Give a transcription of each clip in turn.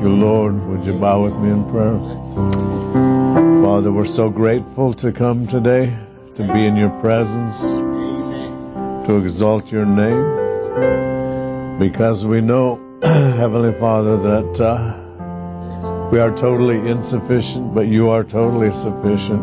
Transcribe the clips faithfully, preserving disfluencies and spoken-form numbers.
you, Lord. Would you bow with me in prayer? Father, we're so grateful to come today, to be in your presence, to exalt your name, because we know, Heavenly Father, that uh, we are totally insufficient, but you are totally sufficient.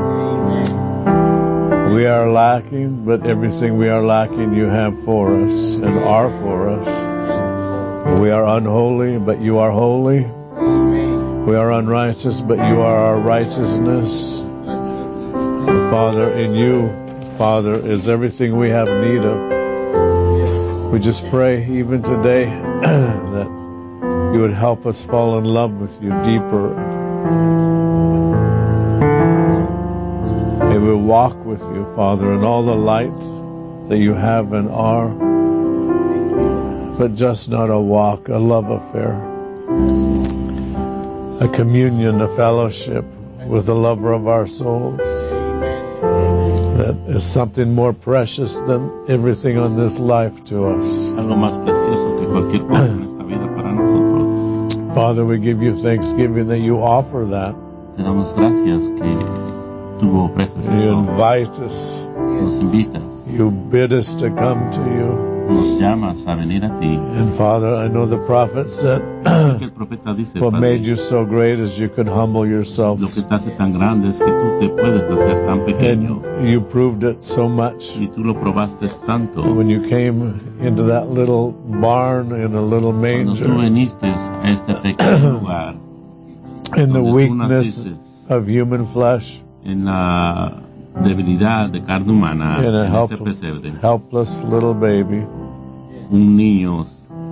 We are lacking, but everything we are lacking you have for us and are for us. We are unholy, but you are holy. We are unrighteous, but you are our righteousness. Father, in you, Father, is everything we have need of. We just pray even today that you would help us fall in love with you deeper. May we walk with you, Father, in all the light that you have and are, but just not a walk, a love affair, a communion, a fellowship with the lover of our souls. That is something more precious than everything on this life to us. Algo más precioso que cualquier cosa en esta vida para nosotros. Father, we give you thanksgiving that you offer that. Te damos gracias que tú ofreces You eso. invite us. Nos invitas. You bid us to come to you. Nos llamas a venir a ti. And Father, I know the prophet said, Así que el profeta dice, what Padre, made you so great is you could humble yourself. lo que te hace tan grande es que tú te puedes hacer tan pequeño. And you proved it so much Y tú lo probaste tanto. when you came into that little barn in a little Cuando tú manger, viniste a este pequeño lugar, in the donde tú weakness naciste, of human flesh, en la debilidad de carne humana, in a en help, ese pesebre, helpless little baby. un niño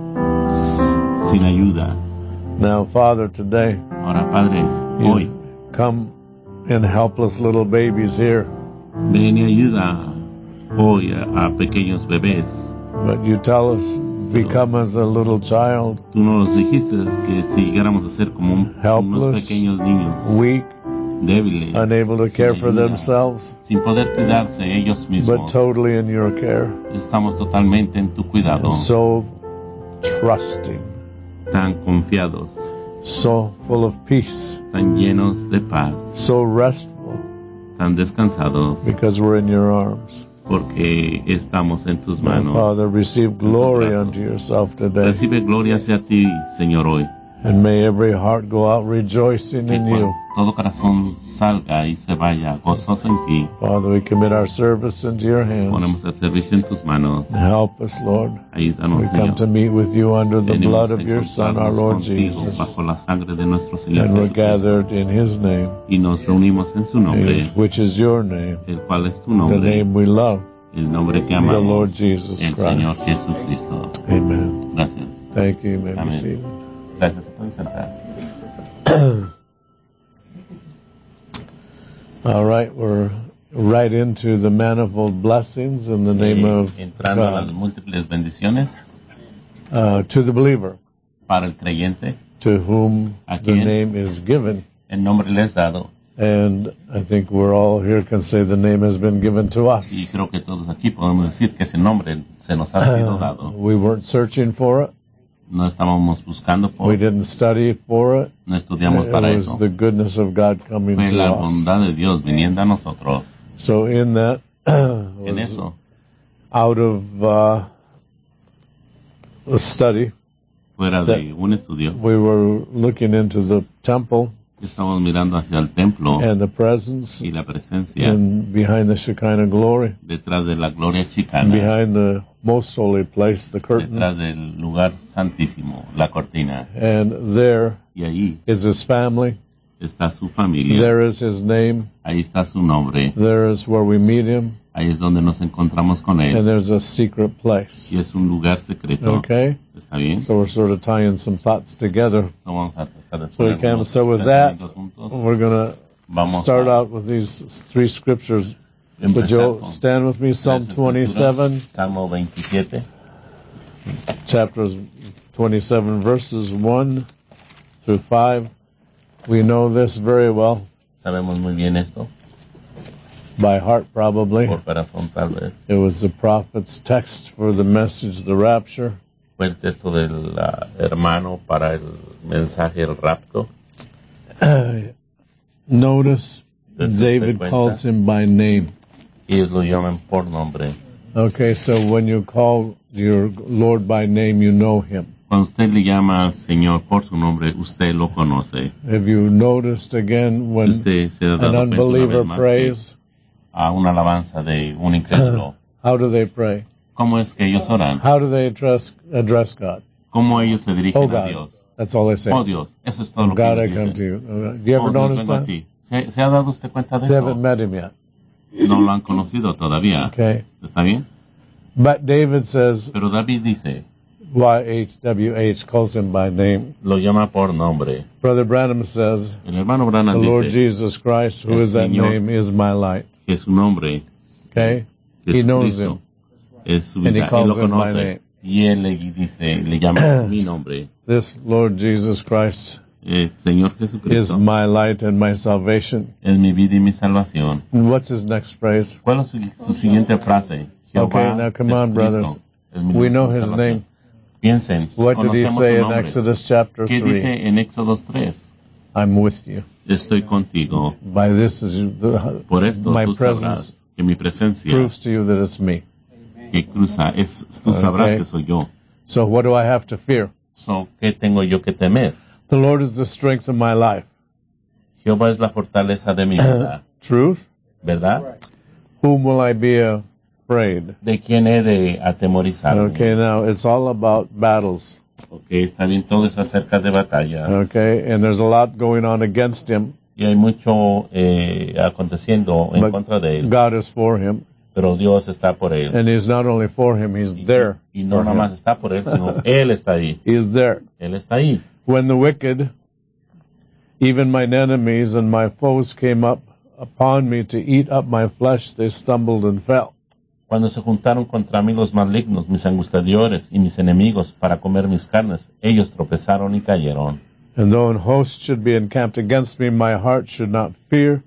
sin ayuda. Now, Father, today, Ahora, Padre, hoy, you come in helpless little babies here, ven y ayuda hoy a, a pequeños bebés. but you tell us, become as a little child, Tú nos dijiste que si llegáramos a ser como un, unos helpless, pequeños niños, weak, débiles, unable to sin care for ayuda, themselves, sin poder cuidarse ellos but mismos. totally in your care. Estamos totalmente en tu cuidado, And so trusting, tan confiados, so full of peace, tan llenos de paz, so restful, tan descansados, because we're in your arms. porque estamos en tus My manos. Father, receive glory brazos. unto yourself today, Recibe gloria hacia ti, Señor, hoy. and may every heart go out rejoicing Que in cuando you. todo corazón salga y se vaya gozoso en ti. Father, we commit our service into your hands. Ponemos el servicio en tus manos. Help us, Lord. Ayúdanos, We come Señor. to meet with you under the Venimos blood a of your Son, our encontrarnos Lord contigo Jesus. bajo la sangre de nuestro Señor And we're Jesucristo. gathered in his name, Y nos reunimos en su nombre, which is your name, el cual es tu the nombre, name we love, el nombre que the amamos, Lord Jesus el Señor Christ. Jesucristo. Amen. Gracias. Thank you. You may be Amén. seated. Gracias, se pueden sentar. All right, we're right into the manifold blessings in the name Eh, of entrando a las God. múltiples bendiciones Uh, to the believer, para el creyente, to whom ¿A the quién? name is given. el nombre le es dado. And I think we're all here can say the name has been given to us. Y creo que todos aquí podemos decir que ese nombre se nos ha sido Uh, dado. we weren't searching for it. No estábamos buscando por, We didn't study for it. no estudiamos para It was eso. the goodness of God coming Fue la to us. bondad de Dios viniendo a nosotros. So in that En was eso, out of uh, a study, fuera de un estudio, we were looking into the temple estamos mirando hacia el templo and the presence y la presencia and behind the Shekinah glory, detrás de la gloria chicana, behind the most holy place, the curtain, detrás del lugar santísimo, la cortina. and there Y ahí is his family, está su familia, there is his name, ahí está su nombre, there is where we meet him, ahí es donde nos encontramos con and él. there's a secret place. Y es un lugar secreto. Okay? ¿Está bien? So we're sort of tying some thoughts together. So vamos a tratar de So we poner can. algunos So with that, pensamientos juntos. we're going to Vamos start a out with these three scriptures. Would empezar you con stand with me? Psalm tres escrituras. twenty-seven, Salmo veintisiete, chapters twenty-seven, verses one through five. We know this very well, sabemos muy bien esto, by heart probably. por corazón tal vez. It was the prophet's text for the message, the rapture. cuenta esto del uh, hermano para el mensaje del rapto? Uh, notice ¿Te David cuenta? calls him by name. Ellos lo llaman por nombre. Okay, so when you call your Lord by name, you know him. Cuando usted le llama al Señor por su nombre, usted lo conoce. Have you noticed again when Usted se ha an dado cuenta una unbeliever vez más prays, que a una alabanza de un incrédulo. how do they pray? ¿Cómo es que ellos oran? How do they address address God? ¿Cómo ellos se dirigen Oh a God. Dios? That's all they say. Oh Dios, eso es todo Oh lo que God, I ellos come to dicen. you. Uh, Do you ever Oh Dios, notice vengo a that? ti. ¿Se, ¿Se ha dado usted cuenta de They eso? haven't met him yet. No lo han conocido todavía. Okay. ¿Está bien? But David says, Pero David dice, Y H W H calls him by name. lo llama por nombre. Brother Branham says, El hermano the Branham Lord dice Jesus Christ, who El is that Señor. name, is my light. que su nombre, Okay? He knows Jesucristo, him. es su And he vida. Él calls lo him by conoce. name. Y él le dice, le llama por mi nombre. This Lord Jesus Christ El Señor is Jesucristo my light and my salvation. es mi vida y mi salvación. And what's his next phrase? ¿Cuál es su, su siguiente frase? Jehová, Okay, now come on, Jesucristo, brothers. es mi We luz y know mi his salvación. name. Piensen, What did he conocemos say su in nombre. Exodus chapter ¿Qué three? dice en Éxodo tres? I'm with you. Estoy contigo. By this is the, Por esto my tú presence sabrás que mi presencia proves to you that it's me. que cruza, es, tú sabrás Okay. que soy yo. So what do I have to fear? So, ¿qué tengo yo que temer? The Lord is the strength of my life. Jehová es la fortaleza de mi vida, Truth? ¿verdad? Whom will I be afraid? ¿De quién he de atemorizarme? Okay, now it's all about battles. Ok, está bien, todo es acerca de batallas. Okay, and there's a lot going on against him, Y hay mucho eh, aconteciendo en but contra de él, God is for him, pero Dios está por él. and He's not only for him, He's Y, there y no for nada más him. está por él, sino él está ahí. He's there. Él está ahí. When the wicked, even mine enemies and my foes came up upon me to eat up my flesh, they stumbled and fell. Cuando se juntaron contra mí los malignos, mis angustiadores y mis enemigos para comer mis carnes, ellos tropezaron y cayeron. And though an host should be encamped against me, my heart should not fear.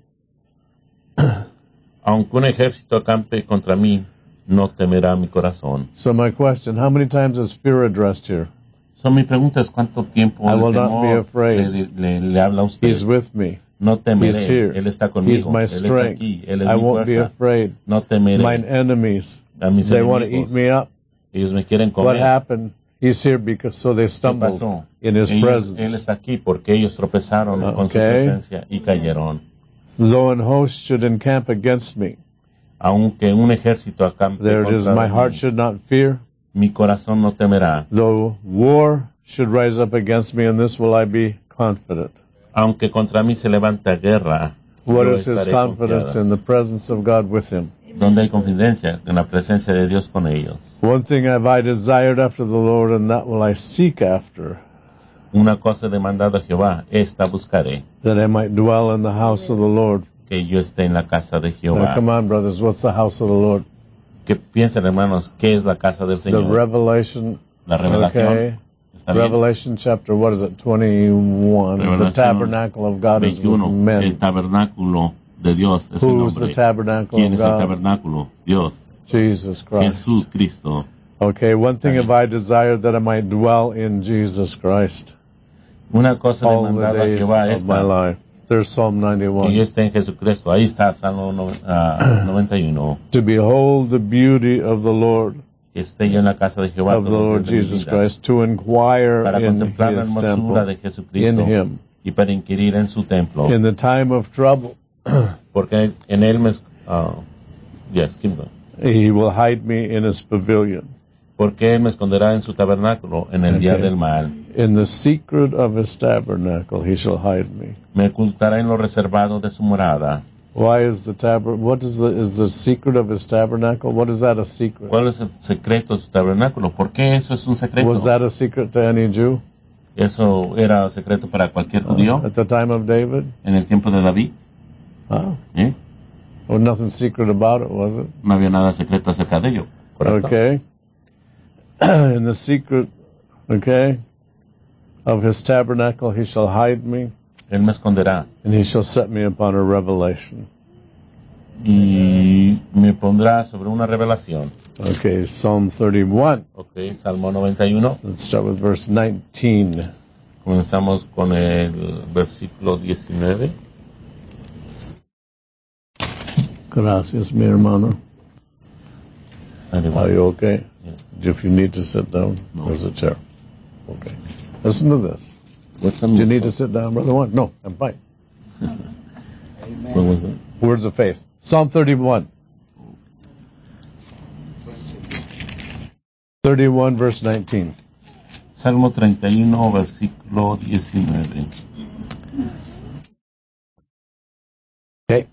Aunque un ejército acampe contra mí, no temerá mi corazón. So my question, how many times is fear addressed here? So, mi pregunta es, ¿cuánto tiempo I el will not be temor afraid. le, le- le habla a usted? He's with me. No temeré, He's here. Él está He's conmigo, my Él está strength. aquí, Él es I mi won't be fuerza. afraid. No temeré Mine enemies, a mis they want to eat enemigos. me up. Ellos me quieren What comer. happened? He's here because so they ¿Qué stumbled pasó? in His Ellos- presence. Él está aquí porque ellos tropezaron con su Okay. presencia y cayeron. Though an host should encamp against me, Aunque un ejército acampe there it is. contra My heart mí, should not fear. mi corazón no temerá. Though war should rise up against me, in this will I be confident. Aunque contra mí se levanta guerra, What yo is his estaré confidence confiada. in the presence of God with him? Donde hay confidencia, en la presencia de Dios con ellos. One thing have I desired after the Lord, and that will I seek after, Una cosa he demandado a Jehová, esta buscaré, that I might dwell in the house of the Lord. que yo esté en la casa de Now, Jehová. come on, brothers, what's the house of the Lord? ¿Qué piensan, hermanos? ¿Qué es la casa del The Señor? Revelation, La revelación. okay. ¿Está bien? Revelation chapter, what is it, twenty-one. The Revelación tabernacle of God is with veintiuno. El men. tabernáculo de Dios es el Who's the nombre. tabernacle ¿Quién of es el God? tabernáculo? Dios. Jesus Christ. Jesús Cristo. Okay, one thing Está have I desired, that I might dwell in Jesus Christ Una cosa all the demandada a days Jehová of my esta, life. There's Psalm que yo ninety-one. esté en Jesucristo. Ahí está Salmo no- ah, noventa y uno. To behold the beauty of the Lord, Que esté yo en la casa de Jehová of the todos los Lord días de mi Jesus vida, Christ, to inquire para in contemplar la His hermosura de temple, Jesucristo in Him. y para inquirir en su templo, In the time of trouble, porque en él me ah, yes, keep going. He will hide me in His pavilion. Porque él me esconderá en su tabernáculo en el día Okay. del mal. In the secret of His tabernacle He shall hide me. Me ocultará en lo reservado de su morada. Why is the taber? What is the is the secret of His tabernacle? What is that a secret? ¿Cuál es el secreto de su tabernáculo? ¿Por qué eso es un secreto? Was that a secret to any Jew ¿Eso era secreto para cualquier judío at the time of David? en el tiempo de David? Oh, ¿Eh? well, nothing secret about it, was it? No había nada secreto acerca de ello. ¿Correcto? Okay. In the secret, okay, of His tabernacle He shall hide me, Él me esconderá and He shall set me upon a revelation. y me pondrá sobre una revelación. Okay, Psalm thirty-one. Ok, Salmo noventa y uno. Let's start with verse nineteen. Comenzamos con el versículo diecinueve. Gracias, mi hermano. Are you okay? Yeah. If you need to sit down, No. there's a chair. Okay. Listen to this. What's Do you need to sit down, Brother One? No, I'm fine. What was it? Words of faith. Psalm thirty-one. thirty-one, verse nineteen. Salmo treinta y uno, versículo diecinueve. Okay.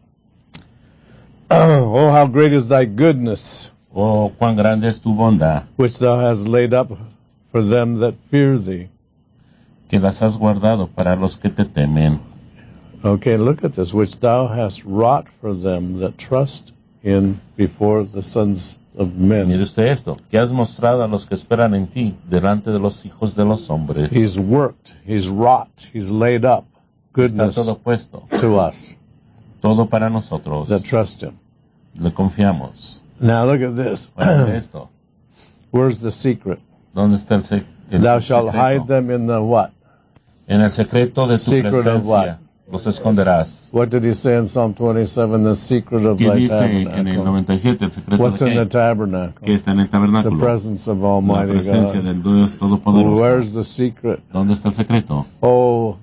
Oh, how great is thy goodness, Oh, cuán grande es tu bondad, which thou hast laid up for them that fear thee. que las has guardado para los que te temen. Okay, look at this. Which thou hast wrought for them that trust in before the sons of Mire men. usted esto, que has mostrado a los que esperan en ti, delante de los hijos de los hombres. He's worked, he's wrought, he's laid up Está goodness todo puesto, to us todo para nosotros. that trust him. Le confiamos. Now look at this. Bueno, de esto, Where's the secret? ¿dónde está el, sec el Thou shalt secreto? hide them in the what? En el secreto de tu Secret of presencia los esconderás. What did he say in Psalm twenty-seven? The secret of ¿Qué thy dice en el tabernacle. noventa y siete? El secreto What's de in the qué? tabernacle? Que está en el The tabernáculo. presence of La Almighty presencia God. del Dios Todopoderoso. Where's the secret? ¿Dónde está el secreto? Oh,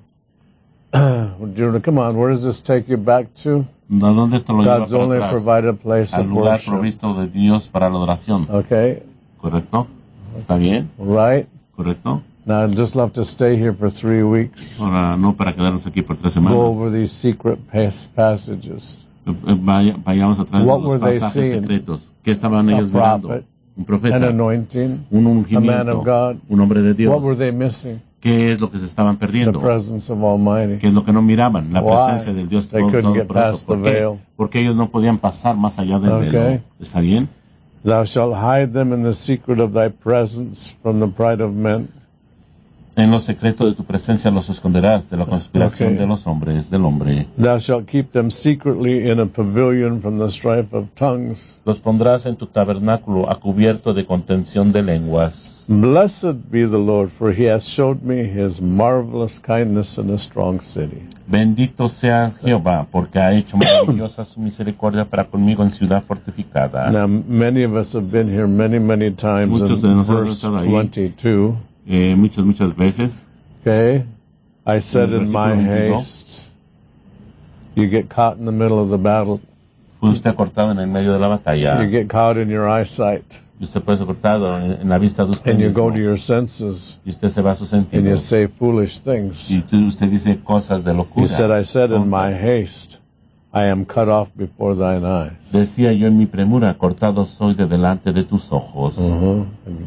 come on, where does this take you back to? ¿A dónde esto lo lleva God's para only atrás? provided place Al of lugar worship. provisto de Dios para la adoración. Okay, ¿Correcto? ¿Está bien? right? ¿Correcto? Now I'd just love to stay here for three weeks. Ahora, no para quedarnos aquí por tres Go semanas. over these secret pas- passages. Eh, eh, vaya- vayamos a través de What were los they pasajes seeing? secretos. ¿Qué estaban A ellos mirando? prophet, Un An profeta, anointing, un a man ungimiento, of God. un hombre de Dios. What were they missing? ¿Qué es lo que se estaban The perdiendo? presence of Almighty. ¿Qué es lo que no miraban? La Why? presencia del Dios They couldn't get past Todopoderoso. ¿Por the qué? veil. Porque ellos no podían pasar más allá del Okay. velo. ¿Está bien? Thou shalt hide them in the secret of thy presence from the pride of men. En lo secreto de tu presencia los esconderás de la conspiración Okay. de los hombres, del hombre. Thou shalt keep them secretly in a pavilion from the strife of tongues. Los pondrás en tu tabernáculo a cubierto de contención de lenguas. Blessed be the Lord, for he hath showed me his marvelous kindness in a strong city. Bendito sea Jehová, porque ha hecho maravillosa su misericordia para conmigo en ciudad fortificada. Now, many of us have been here many, many times Muchos de in nosotros verse han estado ahí. twenty-two. Eh, muchas, muchas veces. Okay? I said En el in my versículo veintidós. haste, you get caught in the middle of the battle. Fue usted cortado en el medio de la batalla. You get caught in your eyesight. Y usted puede ser cortado en, en la vista de usted And you mismo. go to your senses. Y usted se va a sus And you sentidos. say foolish things. Y tú, usted dice cosas de locura. He said, I said in my tontas. haste, I am cut off before thine eyes. Decía yo en mi premura, cortado soy de delante de tus ojos. Uh-huh.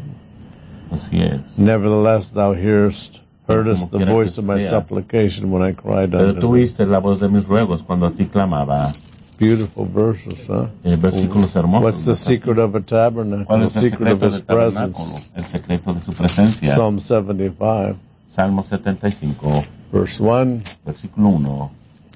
Así es. Nevertheless, thou hearest, heardest Como the quiera voice que of my sea. supplication when I cried Pero unto tú thee. oíste la voz de mis ruegos cuando a ti clamaba. Beautiful verses, huh? Eh, versículos hermosos. What's the ¿no? secret of a tabernacle? ¿Cuál The es el secret of secreto his del tabernáculo? presence. El secreto de su presencia. Psalm seventy-five, Salmo setenta y cinco, verse one. versículo uno.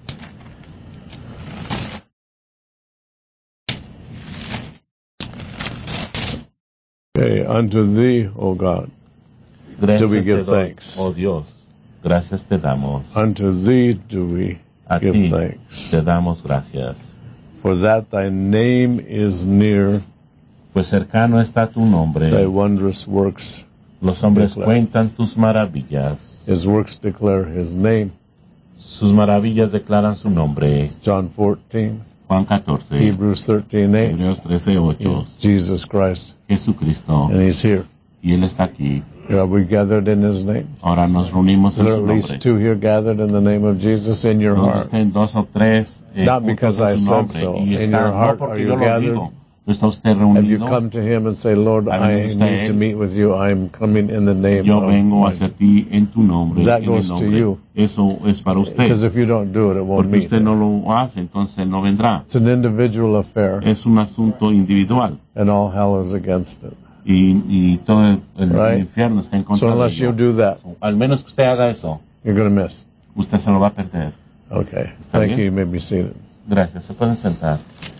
Okay, unto thee, O God, Gracias Do we te give doy, thanks? oh Dios. Gracias te damos. unto thee do we A give ti thanks. te damos gracias. For that thy name is near, Pues cercano está tu thy nombre. wondrous works. Los hombres declare. cuentan tus maravillas. His works declare his name. Sus maravillas declaran su nombre. John fourteen, Juan catorce, Hebrews thirteen eight. Hebreos trece, ocho. Jesus Christ, Jesucristo. and he's here. Y Él está aquí. Are we gathered in his name? Ahora nos reunimos Is en there su at least nombre. two here gathered in the name of Jesus in your Donde heart? estén dos o tres eh, Not juntos because en I su said nombre. so. Y In está, your heart, no are porque you yo lo gathered? digo. ¿Está usted Have you reunido? come to him and say, Lord, Ha I venido usted a need to él. meet with you. I'm coming in the name Yo of vengo my... hacia ti en tu nombre. That en goes el to nombre. you. Eso es para usted. Because if you don't do it, it won't Porque meet. usted no lo hace, entonces no vendrá. It's an individual affair, Es un asunto individual. and all hell is against it. Y, y todo el, el Right. infierno está en contra So de unless you ello. do that, Al menos que usted haga eso, you're going to miss. usted se lo va a perder. Okay. Está Thank bien. you. You may be seated. Gracias. Se pueden sentar.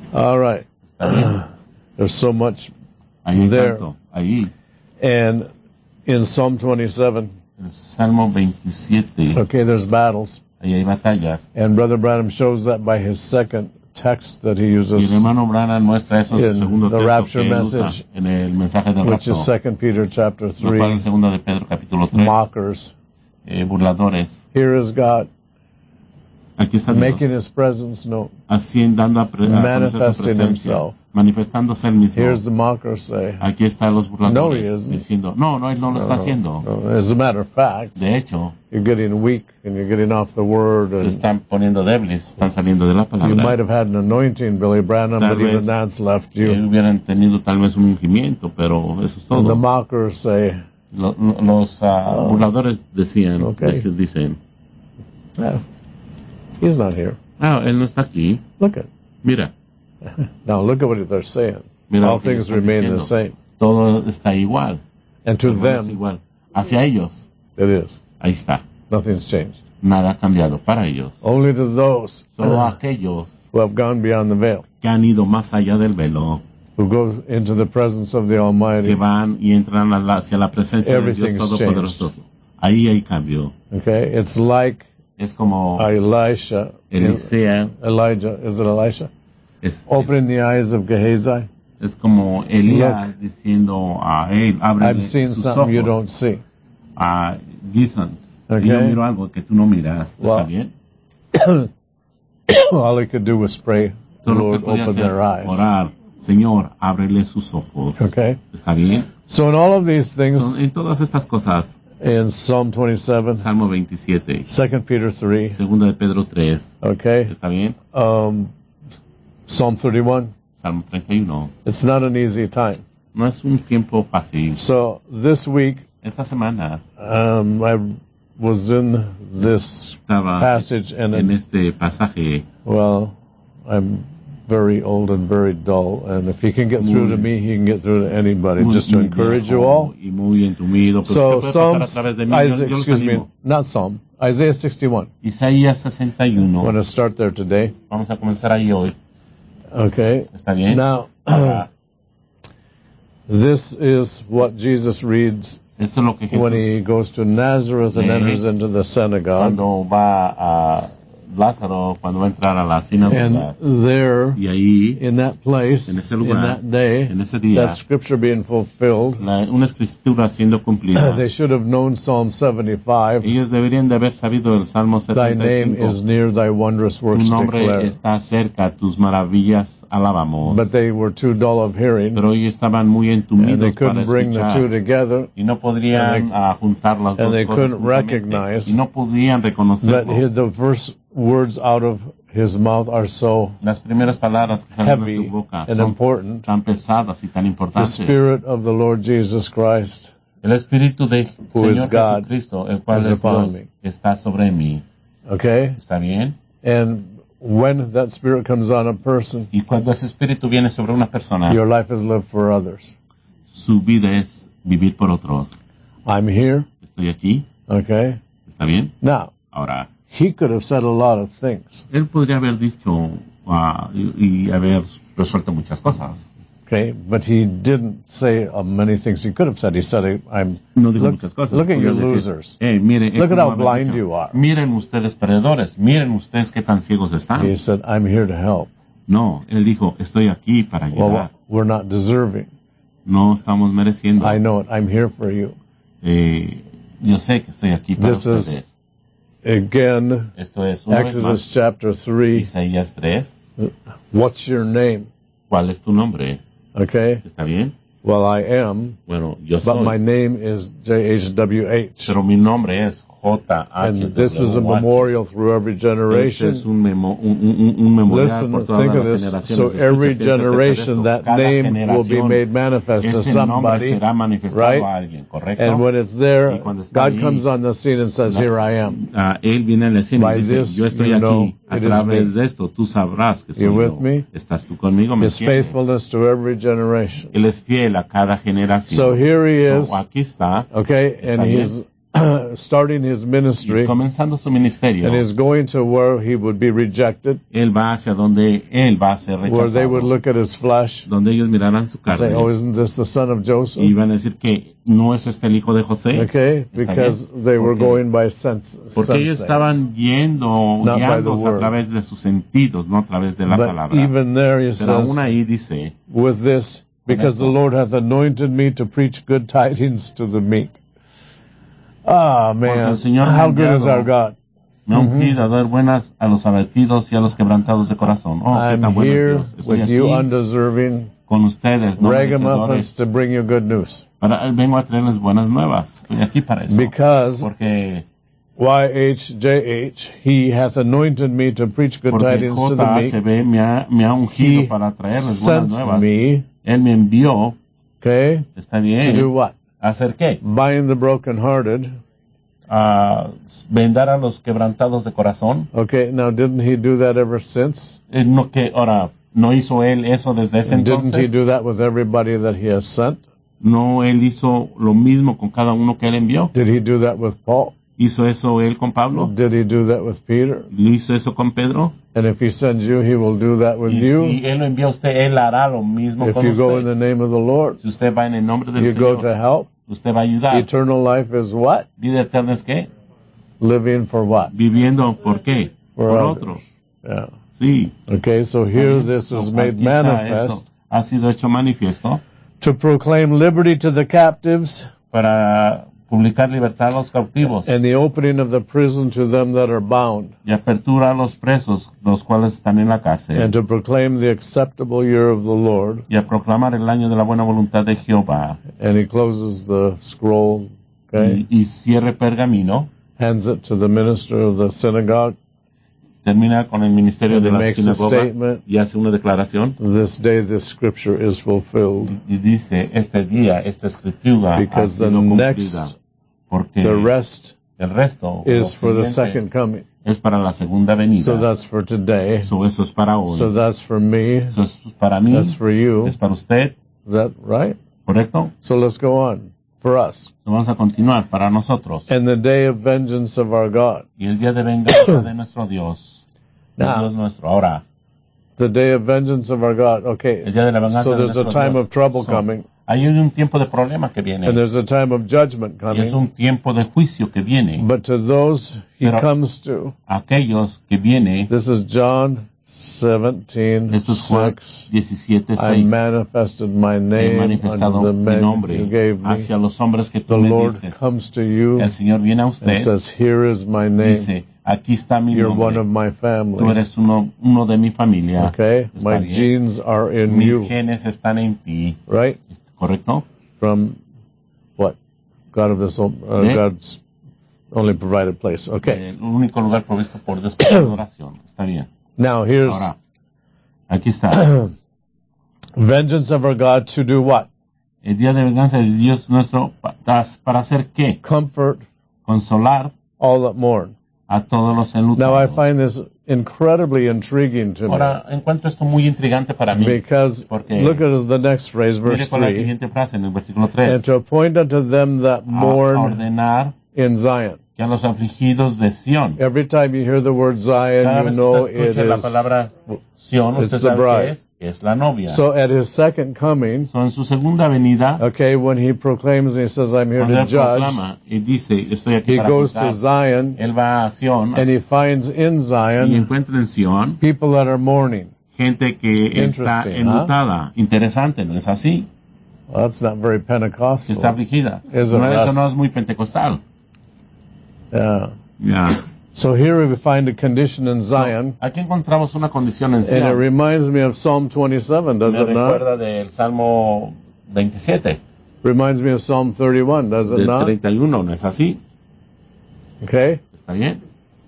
All right. Está bien. There's so much Ahí hay there. tanto, ahí. And in Psalm twenty-seven, El Salmo veintisiete, okay, there's battles. ahí hay batallas. And Brother Branham shows that by his second text that he Y el uses, hermano Branham muestra eso en su in segundo the texto rapture que él usa message, en el mensaje del which rapto, is Second Peter chapter lo cual three, es segunda de Pedro capítulo tres, mockers. eh, burladores. Here is God Aquí está making Dios, his presence known. así dando a, pre- a conocer su Manifesting presencia, himself. manifestándose él mismo. Here's the mockers say, Aquí están los No, he burladores isn't. diciendo, no, no, él no lo no, está no, haciendo. no. As a matter of fact, De hecho, you're getting weak and you're getting off the word, se and están poniendo débiles, están saliendo de la you might palabra. have had an anointing, Billy Branham, Tal but even vez that's left Eh, you. hubieran tenido tal vez un ungimiento, pero eso es And the todo. mockers say, Lo- lo- los ah, Oh. burladores decían, Okay. dicen, dicen, "Yeah, he's not here. ah, él no está aquí. Look at Mira, now. Look at what they're saying. mira All lo que ellos things están remain the diciendo. same, Todo está igual. and to Todo es them igual. Hacia ellos, it is. ahí está. Nothing's changed. Nada ha cambiado para ellos. Only to those Solo aquellos who have gone beyond the veil, que han ido más allá del velo, who go into the presence of the que Almighty. van y entran a la- hacia la presencia del Dios Everything's Todopoderoso. Ahí hay cambio. Okay, it's like Es como Elisha, Elisea, Elijah. Is it Elisha? es, Opening the eyes of Gehazi. es como Elías diciendo a él, abre I've seen sus something you don't ojos. see. A Gizan, Okay. yo miro algo que tú no miras. Well, ¿Está bien? All he could do was pray, Todo lo Lord, que podía open hacer, their eyes. orar, Señor, ábrele sus ojos. Okay. ¿Está bien? So in all of these things, Son- en todas estas cosas, in Psalm twenty-seven, Salmo veintisiete, Second Peter three, Segunda de Pedro tres, okay, ¿está bien? um, Psalm thirty-one. Salmo treinta y uno. It's not an easy time. No es un tiempo fácil. So this week, Esta semana um, I was in this estaba passage, and en it, este pasaje. well, I'm very old and very dull, and if he can get through to me, he can get through to anybody. Muy- Just to muy encourage you viejo all. y muy entumido, pero So usted puede pasar a Psalms, través de mí. Yo- Isaiah, yo los excuse me, animo. not Psalm, Isaiah sixty-one. Isaías sesenta y I'm uno. going to start there today. Vamos a comenzar ahí hoy. Okay. ¿Está bien? Now, Ahora, this is what Jesus reads esto es lo que when Jesús, he goes to Nazareth and lee enters into the synagogue. cuando va a Lázaro, cuando va a entrar a la sinagoga, And there, y ahí, in that place, en ese in lugar, that day, en ese día, that scripture being fulfilled, la- una escritura siendo cumplida. they should have known Psalm seventy-five. Ellos deberían de haber sabido el Salmo Thy setenta y name cinco. is near, thy wondrous works Tu nombre declare. está cerca, tus maravillas alabamos. But they were too dull of hearing, Pero ellos estaban muy and they entumidos para couldn't bring the two escuchar together. y no podrían and they- ah, juntar las and dos they cosas couldn't juntamente. recognize y no podían But reconocerlo. his, the first words out of his mouth are so Las primeras palabras que salen de su heavy boca and son important. tan pesadas y tan The importantes. Spirit of the Lord Jesus Christ El Espíritu del Who is Señor God Jesucristo, el cual is es upon Dios, me. está sobre mí. Okay? ¿Está bien? And when that Spirit comes on a person, Y cuando ese Espíritu viene sobre una persona, your life is lived for others. su vida es vivir por otros. I'm here. Estoy aquí. Okay? ¿Está bien? Now, Ahora, he could have said a lot of things. él podría haber dicho ah, y, y haber resuelto muchas cosas. Okay? But he didn't say uh, many things he could have said. He said, I'm, No digo look, muchas cosas. look at Podría you decir, losers. "Eh, miren, Look esto at no how haber blind dicho, you are." Miren ustedes perdedores. Miren ustedes qué tan ciegos están. He said, I'm here to help. No, él dijo, estoy aquí para ayudar. Well, we're not deserving. No estamos mereciendo. I know it. I'm here for you. Eh, yo sé que estoy aquí para This is- ustedes. Again, Esto es una vez Exodus más, chapter three. Isaías tres. What's your name? ¿Cuál es tu nombre? Okay? ¿Está bien? Well, I am, Bueno, yo but soy. my name is J H W H. Pero mi nombre es J H And this is a W H. memorial through every Este generation. es un, memo, un, un, un memorial Listen, por todas think of las this. generaciones. So Escucha, every piensa acerca de generation, esto. that Cada name will be generación, made manifest to ese nombre somebody. será manifestado right? a alguien, ¿correcto? And when it's there, Y cuando está God ahí, comes on the scene and says, la- here I am. Ah, él viene a la escena By y dice, this yo estoy you aquí. know A it is través me. de esto tú sabrás que soy You yo. with me? ¿Estás tú conmigo? ¿Me His entiendes? faithfulness to every generation. Él es fiel a cada generación. So here he is, So, aquí está. okay, Está and bien. he's starting his ministry, comenzando su ministerio, and is going to where he would be rejected, él va hacia donde él va a ser where they would rechazado, look at his flesh donde ellos mirarán su and say, carne oh, isn't this the son of y Joseph? van a decir que no es este el hijo de José. Okay, ¿Está because bien? they were Porque- going by sense, Porque ellos sensing. estaban yendo, Not by the guiándose a word. través de sus sentidos, no a través de la But palabra. even there he Pero aún says, ahí dice, with this, because the esto. Lord hath anointed me to preach good tidings to the meek. Ah, Porque man, el Señor me ha how good is enviado. our God? me ha ungido a dar buenas a los abatidos y a los quebrantados de corazón. Oh, qué I'm tan bueno es here Dios. Estoy with you aquí undeserving con ustedes, no ragamuffins merecedores. to bring you good news. Para, vengo a traerles buenas nuevas. Estoy aquí para eso. Because Porque, Y H J H, he hath anointed me to preach good porque tidings to the J meek. H B me ha, me ha ungido He para traerles sent buenas nuevas. me, Él me envió, okay, está to do bien, what? ¿a hacer qué? Bind the brokenhearted. A vendar a los quebrantados de corazón. Okay, now didn't he do that ever since? Eh, no, que ahora, ¿no hizo él eso desde ese And didn't he entonces? do that with everybody that he has sent? ¿No él hizo lo mismo con cada uno que él envió? Did he do that with Paul? ¿Hizo eso él con Pablo? Did he do that with Peter? ¿Lo hizo eso con Pedro? And if he sends you, he will do that with Y you. si él lo envía a usted, él hará lo mismo If con you go in usted. the name of the Lord, Si usted va en el nombre del you go to Señor, help. usted va a ayudar. Eternal life is what? ¿Vida eterna es qué? Living for what? Viviendo, ¿por qué? For Por others. otros. Yeah. Sí. Okay, so Está here bien. this So, is made aquí está manifest esto. Ha sido hecho manifiesto to proclaim liberty to the captives para publicar libertad a los cautivos and the opening of the prison to them that are bound, y apertura a los presos, los cuales están en la cárcel, and to proclaim the acceptable year of the Lord. y a proclamar el año de la buena voluntad de Jehová. And he closes the scroll, okay, Y, y cierre pergamino, hands it to the minister of the synagogue. termina con el ministerio And de he la makes a sinagoga statement. y hace una declaración This day this scripture is fulfilled. y dice, este día, esta escritura ha Because the sido cumplida, next, porque the rest el resto is lo for the siguiente, second coming. es para la segunda venida. So that's for today. So, eso es para hoy. So that's for me. Eso es para mí, That's for you. es para usted, Is that right? ¿correcto? So let's go on. For us. So, vamos a continuar para nosotros. And the day of vengeance of our God. Y el día de venganza de nuestro Dios, de Now, Dios nuestro. Ahora, the day of vengeance of our God. el Okay. día de la venganza So de there's a nuestro time Dios. of trouble So, coming. hay un tiempo de problema que viene. And there's a time of judgment Y es coming. un tiempo de juicio que viene. But to those he Pero- comes to, Aquellos que viene, this is John seventeen, esto es Juan six. diecisiete I seis. manifested my He name manifestado unto the mi men nombre you gave me. hacia los hombres que tú The me Lord diste. comes to you El Señor viene a and usted says, here is my name. dice, aquí está mi You're one nombre. of my Tú family. eres uno, uno de mi familia. Okay? Está My bien. genes are in Mis you. genes están en ti. Right? ¿Correcto? From what? God of this, uh, ¿De? God's only provided place. Okay. El único lugar provisto por Dios para la adoración. Está bien. Now here's Ahora, aquí está. vengeance of our God to do what? El día de venganza de Dios nuestro, pa- ¿para hacer qué? Comfort Consolar all that mourn. a todos los Now I enlutados. find this incredibly intriguing to me. Ahora, encuentro esto muy intrigante para mí. Because Porque- look at the next phrase, Mire verse con la three. siguiente frase en el versículo And tres. to appoint unto them that A mourn ordenar in Zion. que a los afligidos de Sión. Every time you hear the word Cada Zion, you vez que know usted it escucha la is. palabra Sión, it's usted the sabe bride. que es, es la novia. So at his second coming, So, en su segunda venida, okay, when he proclaims and he says, I'm here cuando to él judge, proclama y dice, estoy aquí he para goes to juzgar, Zion él va a Sión and he finds in y Zion encuentra en Sión people that are mourning. gente que está Interesting, enlutada. Interesante, ¿no es así? Well, that's not very Que está Pentecostal. afligida. Is it No, eso less? no es muy pentecostal. Yeah. Ya. So here we find a condition in Zion, Aquí encontramos una condición en and it Sión. reminds me of Psalm twenty-seven, does Me it not? recuerda del Salmo veintisiete, Reminds me of Psalm thirty-one, does it del not? treinta y uno, ¿no es así? Okay? ¿Está bien?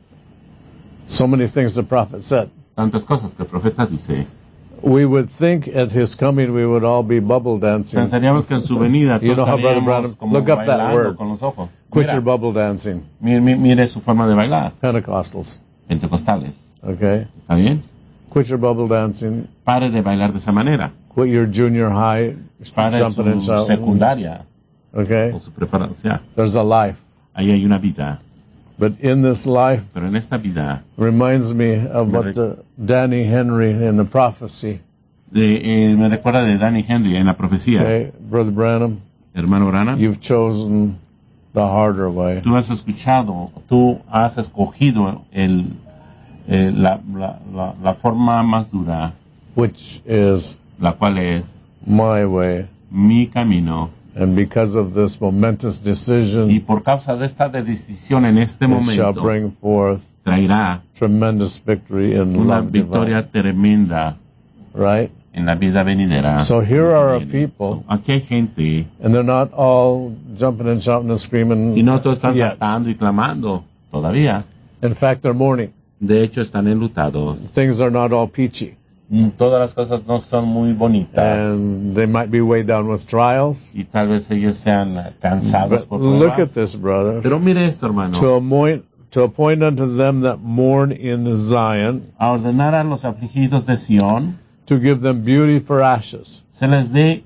So many things the prophet said. Tantas cosas que el profeta dice. We would think at his coming we would all be bubble dancing. Pensaríamos que en su venida You todos know how Brother estaríamos Branham- como look up that bailando word. con los ojos. Quit Mira, your bubble dancing. mire, mire- mire su forma de bailar. Pentecostals. Pentecostales. Okay? ¿Está bien? Quit your bubble dancing. Pare de bailar de esa manera. Quit your junior high Pare jumping and su shouting. secundaria Okay? o su preparación. There's a life. ahí hay una vida. But in this life, Pero en esta vida, reminds me of Me what re- the, Danny Henry in the prophecy. de, eh, me recuerda de Danny Henry en la profecía. Okay, Brother Branham, Hermano Branham, you've chosen the harder way. tú has escuchado, tú has escogido el, eh, la, la, la, la forma más dura, Which is la cual es my way. mi camino. And because of this momentous Y decision, por causa de esta decisión en este it shall momento, bring forth traerá tremendous victory in una love victoria divine. tremenda Right? en la vida venidera. So here are a So, people, aquí hay gente, and they're not all jumping and shouting and screaming y no todos están yet. saltando y clamando todavía. In fact, they're mourning. De hecho, están enlutados. Things are not all peachy. Mm, Todas las cosas no son muy bonitas. And they might be weighed down with trials. Y tal vez ellos sean cansados But por look pruebas. at this, brothers. Pero mire esto, hermano. To appoint, to appoint unto them that mourn in Zion, A ordenar a los afligidos de Sión, to give them beauty for ashes. se les dé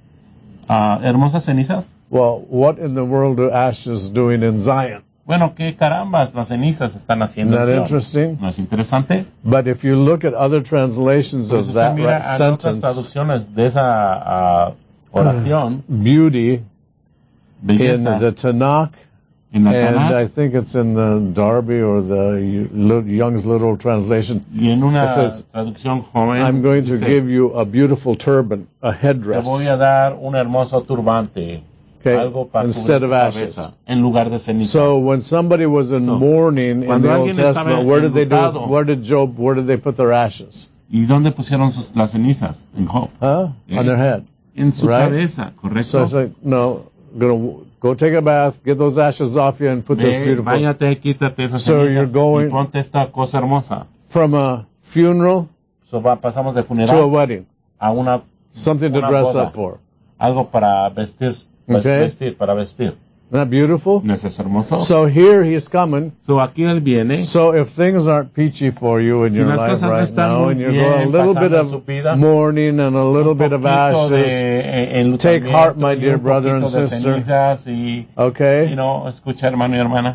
ah, hermosas cenizas. Well, what in the world are ashes doing in Zion? Bueno, qué carambas las cenizas están Isn't haciendo that en Sión. interesting? ¿No es interesante? But if you look at other translations Pues of usted that mira right a otras sentence, traducciones de esa ah, oración, beauty in belleza, the Tanakh, en la and Tanakh, I think it's in the Darby or the Young's Literal Translation, y en una it says, traducción joven, I'm going to dice, give you a beautiful turban, a te headdress, voy a dar un hermoso turbante, okay, algo para instead cubrir of tu ashes. cabeza, en lugar de cenizas. So when somebody was in So, mourning in cuando the Old alguien estaba Testament, where did they do? enlutado, Where did Job? Where did they put their ashes? ¿Y dónde pusieron sus, las cenizas? En Job. Huh? Eh, On their head. En su Right? cabeza, So ¿correcto? it's like, no, gonna go take a bath, get those ashes off you, and put this Ve, beautiful váyate, quítate esas So you're cenizas going- y ponte esta cosa hermosa. from a funeral So, va, pasamos de to a funeral wedding, a una something to Una dress boda. up for. algo para vestir, pues, Okay. vestir, para vestir. Isn't that beautiful? ¿No es eso hermoso? So here he's coming. So, aquí él viene. So if things aren't peachy for you in Si your las life cosas no right están now, muy and you're bien going a little bit pasando en su of vida, mourning and a little un bit of poquito de, ashes, eh, enlutamiento take heart, my y dear un brother and poquito de sister. cenizas y, Okay? you know, escucha, hermano y hermana.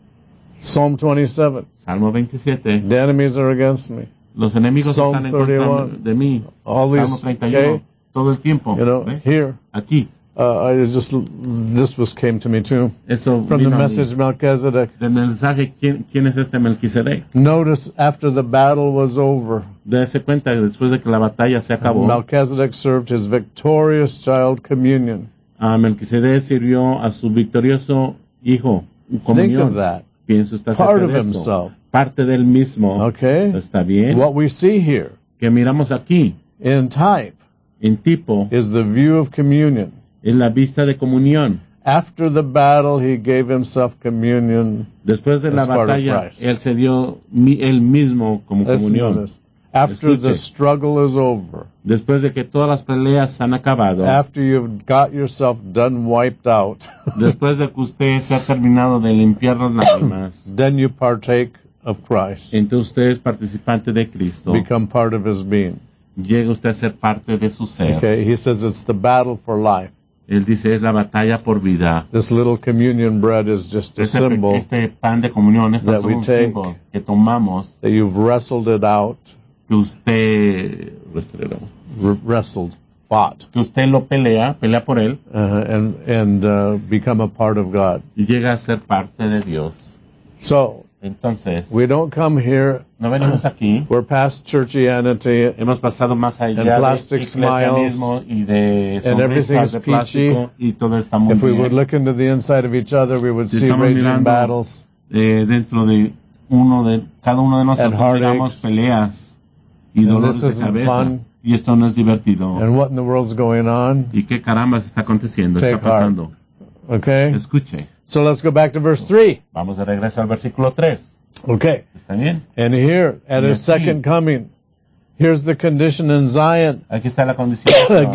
Psalm twenty-seven. Salmo veintisiete. The enemies are against me. Los enemigos Psalm están en contra thirty-one. de mí. All Salmo these, treinta y uno. okay? Todo el tiempo. You know, ¿Ve? here. Aquí. Uh, I just, this was came to me too. Eso From the vino a mí. message Melchizedek. Del mensaje, ¿quién, quién es este Melquisedec? Notice after the battle was over, Dese cuenta que después de que la batalla se acabó, Melchizedek served his victorious child communion. a Melquisedec sirvió a su victorioso hijo, Think comunión. of that. Pienso está Part cerca of de esto. himself. Parte del mismo. Okay? Está bien. What we see here Que miramos aquí, in type en tipo, is the view of communion. en la vista de comunión. After the battle, he gave himself communion. Después de la As part of batalla, Christ. él se dio mi- él mismo como Listen to comunión. this. After the Escuche. struggle is over, Después de que todas las peleas han acabado, after you've got yourself done wiped out, después de que usted se ha terminado de limpiar las lágrimas, then you partake of Christ, entonces usted es participante de Cristo. become part of his being. Llega usted a ser parte de su ser. Okay, he says it's the battle for life. Él dice, es la batalla por vida. This little communion bread is just a Este, symbol este pan de comunión, este that es we un take. símbolo que tomamos, that you've wrestled it out, que usted, r- wrestled, fought, que usted lo pelea, pelea por él, uh, and and uh, become a part of God. y llega a ser parte de Dios. So Entonces, we don't come here. no venimos aquí, We're past churchianity, hemos pasado más allá And de plastic eclesianismo y de and everything's sonrisas de plástico y todo está muy If we bien. would look into the inside of each other, we would Si see estamos raging mirando battles. eh, dentro de uno de cada uno de nosotros And miramos heartaches. peleas y And dolores this de isn't cabeza fun. y esto no es divertido. And what in the world's going on? ¿Y qué carambas está aconteciendo? Take Está pasando. Okay? Escuche. So let's go back to verse three. Vamos de regreso al versículo tres. Okay. ¿Está bien? And here, at Y his aquí. second coming, here's the condition in Zion. Aquí está la condición. Again,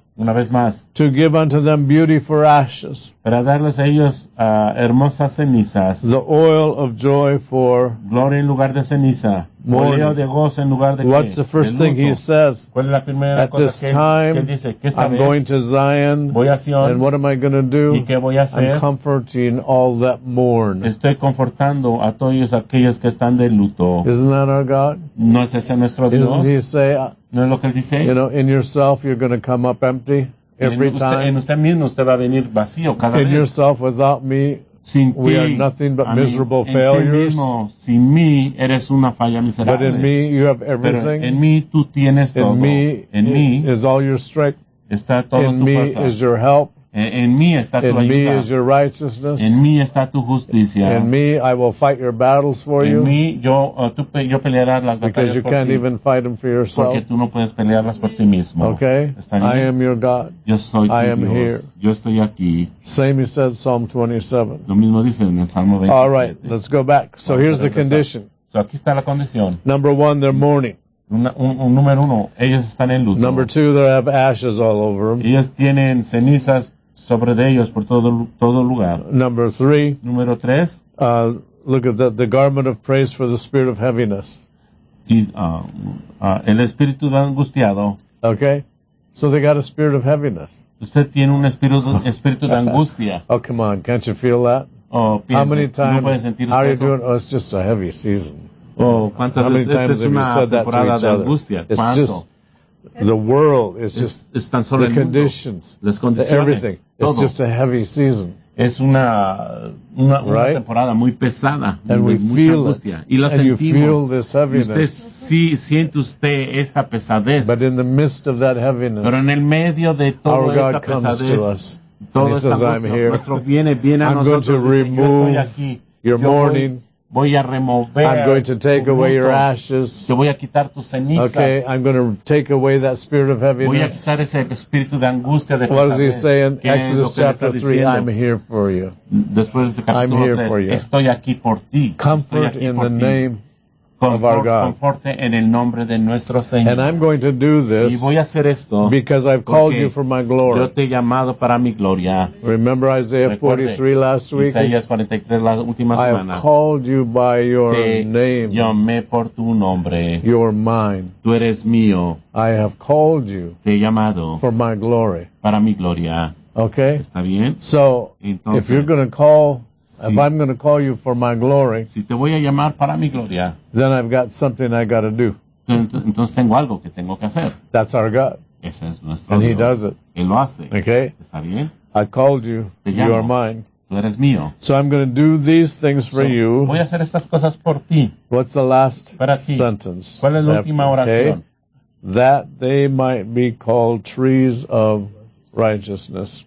una vez más, to give unto them beauty for ashes, para darles a ellos uh, hermosas cenizas, the oil of joy for gloria en lugar de ceniza, mourning. oleo de gozo en lugar de What's qué? the first De thing he luto. says? ¿Cuál es la primera At cosa this que él, que time, él dice? Que esta I'm vez going to Zion, voy a Sion, and what am I going to do? ¿y qué voy a hacer? I'm comforting all that mourn. Estoy confortando a todos aquellos que están de luto. Isn't that our God? ¿No es ese nuestro Dios? Isn't he say, uh, ¿No es lo que él dice? you know, in yourself you're going to come up empty every en, usted, en time? usted mismo usted va a venir vacío cada In vez. yourself, without me, Sin we ti, are nothing but a mí, miserable en ti failures. mismo, sin mí, eres una falla But in miserable. me, you have Pero everything. en mí tú tienes todo. In me En mí is all your strength. está todo In tu me fuerza. is your help. En, en mí está tu In me ayuda. is your righteousness. En mí está tu justicia. In me, I will fight your battles for En you, mí yo, uh, tú, pe- yo pelearé las because batallas you por can't ti. even fight them for yourself. Porque tú no puedes pelearlas por ti mismo. Okay? ¿Está bien? I am your God. Yo soy tu I am Dios. here. Yo estoy aquí. Same he said, Psalm twenty-seven. Lo mismo dice en el Salmo veintisiete. All right, let's go back. So Vamos a here's the regresar. condition. So, aquí está la condición. Number one, they're mourning. Una- un, un número uno, ellos están en luto. Number two, they have ashes all over them. Ellos tienen cenizas sobre de ellos por todo, todo lugar. Number three, Número tres, uh, look at the, the garment of praise for the spirit of heaviness. y, uh, uh, el espíritu de angustiado. Okay? So they got a spirit of heaviness. Usted tiene un espíritu, espíritu de angustia. Oh, come on. Can't you feel that? O How piensa, many ¿no puede times, sentir how are you usted eso? doing? Oh, it's just a heavy season. O cuántas How many veces esta times es have you una said that to temporada each de other? angustia. It's ¿Cuánto? just, the world is Es, just, es tan solo the el mundo, conditions, las the condiciones, everything. It's todo. just a heavy season. Es una, una, una Right? temporada muy pesada, And de we mucha feel angustia. it. Y la And you feel sentimos. this Y usted heaviness. sí siente usted esta pesadez. But in the midst of that heaviness, Pero en el medio de our toda God esta comes to pesadez, us. todo And he esta says, I'm angustia, here. nuestro viene, viene a I'm going nosotros to y dice, yo remove estoy aquí. your Yo voy, mourning. voy a remover I'm going to take tu away your luto. ashes. Te voy a quitar tus cenizas. Okay, I'm going to take away that spirit of Voy a heaviness. quitar ese espíritu de angustia, de What does he pesadez. say in ¿Qué es lo Exodus que le está chapter three? diciendo? I'm here for you. Después de este I'm capítulo here for tres, you. estoy aquí por ti. Estoy Comfort aquí in por the ti. name of our Confort, God. conforte en el nombre de nuestro Señor. And I'm going to do Y this voy a hacer esto because I've called porque you for my yo glory. te he llamado para mi gloria. Remember Isaiah Recuerde, forty-three last week? Isaías cuarenta y tres la última I have semana. called you by your Te name. llamé por tu nombre. You're mine. Tú eres mío. I have called you Te he llamado for my glory. para mi gloria. Okay? ¿Está bien? So, Entonces, if you're going to call, if Sí. I'm going to call you for my glory, si te voy a llamar para mi gloria, then I've got something I got to do. entonces, entonces tengo algo que tengo que hacer. That's our God. Ese es nuestro And He Dios. does it. Él lo hace. Okay? ¿Está bien? I called you. Te You are llamo. mine. Tú eres mío. So I'm going to do these things for So, you. voy a hacer estas cosas por ti. What's the last Para ti. sentence? ¿Cuál es la After, última oración? okay? That they might be called trees of righteousness.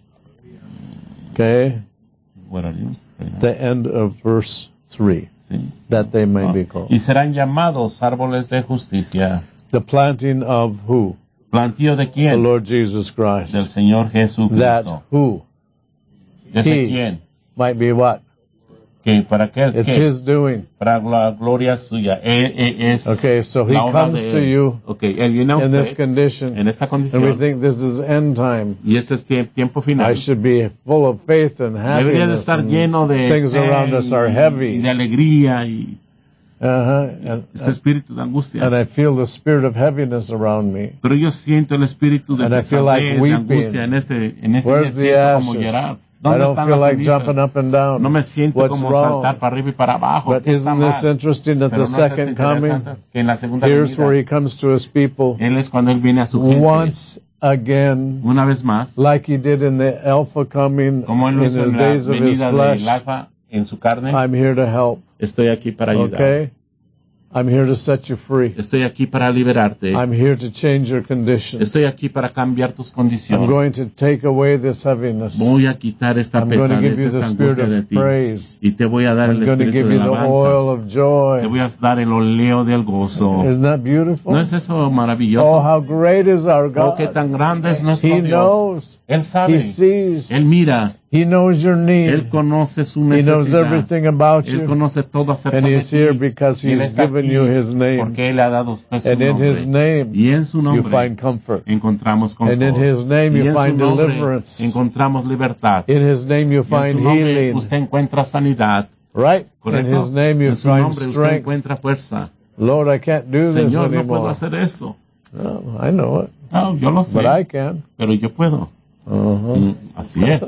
Okay? What are you? The end of verse three. Sí. That they may Ah. be called. Y serán llamados árboles de justicia. The planting of who? ¿Plantío de The quién? Lord Jesus Christ. Del Señor Jesucristo. That who? ¿De ese He. quién? Might be what? ¿Que ¿Para qué? It's ¿Qué? His doing. Para la gloria suya. Él, él es Okay, so He la obra comes de to él. you Okay, Él viene a in this usted condition, en esta and we condición. think this is end time. Y ese es tie- tiempo final. I should be full of faith and Debería de happiness. estar and lleno de things fe around us are y- y heavy. de alegría y Uh-huh. And, este espíritu de angustia. and I feel the spirit of heaviness around me. Pero yo siento el espíritu de And I feel like pesadez, de weeping. angustia en este, en este Where's día the siento como ashes? llorar. I ¿Dónde don't están feel las like cenizas? jumping up and down. No me siento What's como wrong? saltar para arriba y para abajo. But ¿Qué está isn't mal? this interesting that Pero the no es esto second coming, interesante que en la segunda here's where venida, He comes to His people Él es cuando Él viene a su gente. once again, Una vez más, like He did in the Alpha coming como Él lo in hizo His en la days of His venida flesh. del alfa en su carne. I'm here to help. Estoy aquí para ayudar. Okay? I'm here to set you free. Estoy aquí para liberarte. I'm here to change your conditions. Estoy aquí para cambiar tus I'm condiciones. going to take away this heaviness. Voy a quitar esta I'm going to give pesadez, you the esta spirit angustia de of ti. praise. Y te voy a dar I'm el going to espíritu give de you the alabanza. oil of Te joy. voy a dar el oleo del gozo. Isn't that beautiful? ¿No es eso Oh, maravilloso? how great is our Oh, qué God. tan grande es nuestro He Dios. knows. Él sabe. He sees. Él mira. He knows your Él need. conoce su He knows necesidad. everything about Él you. conoce todo acerca And de He's ti. here because Y Él He's está given aquí you His name. porque Él le ha dado a usted su And in nombre. His name, Y en su you nombre find comfort. encontramos confort. And in His name, Y you en su find nombre deliverance. encontramos libertad. In His name, you Y en find su nombre healing. usted encuentra sanidad. Right? In ¿Correcto? His name, you En su find nombre usted strength. encuentra fuerza. Lord, I can't do this Señor, no puedo anymore. hacer esto. No, I know it, No, yo lo sé, but I can. pero yo puedo. Uh-huh. Mm, Así es.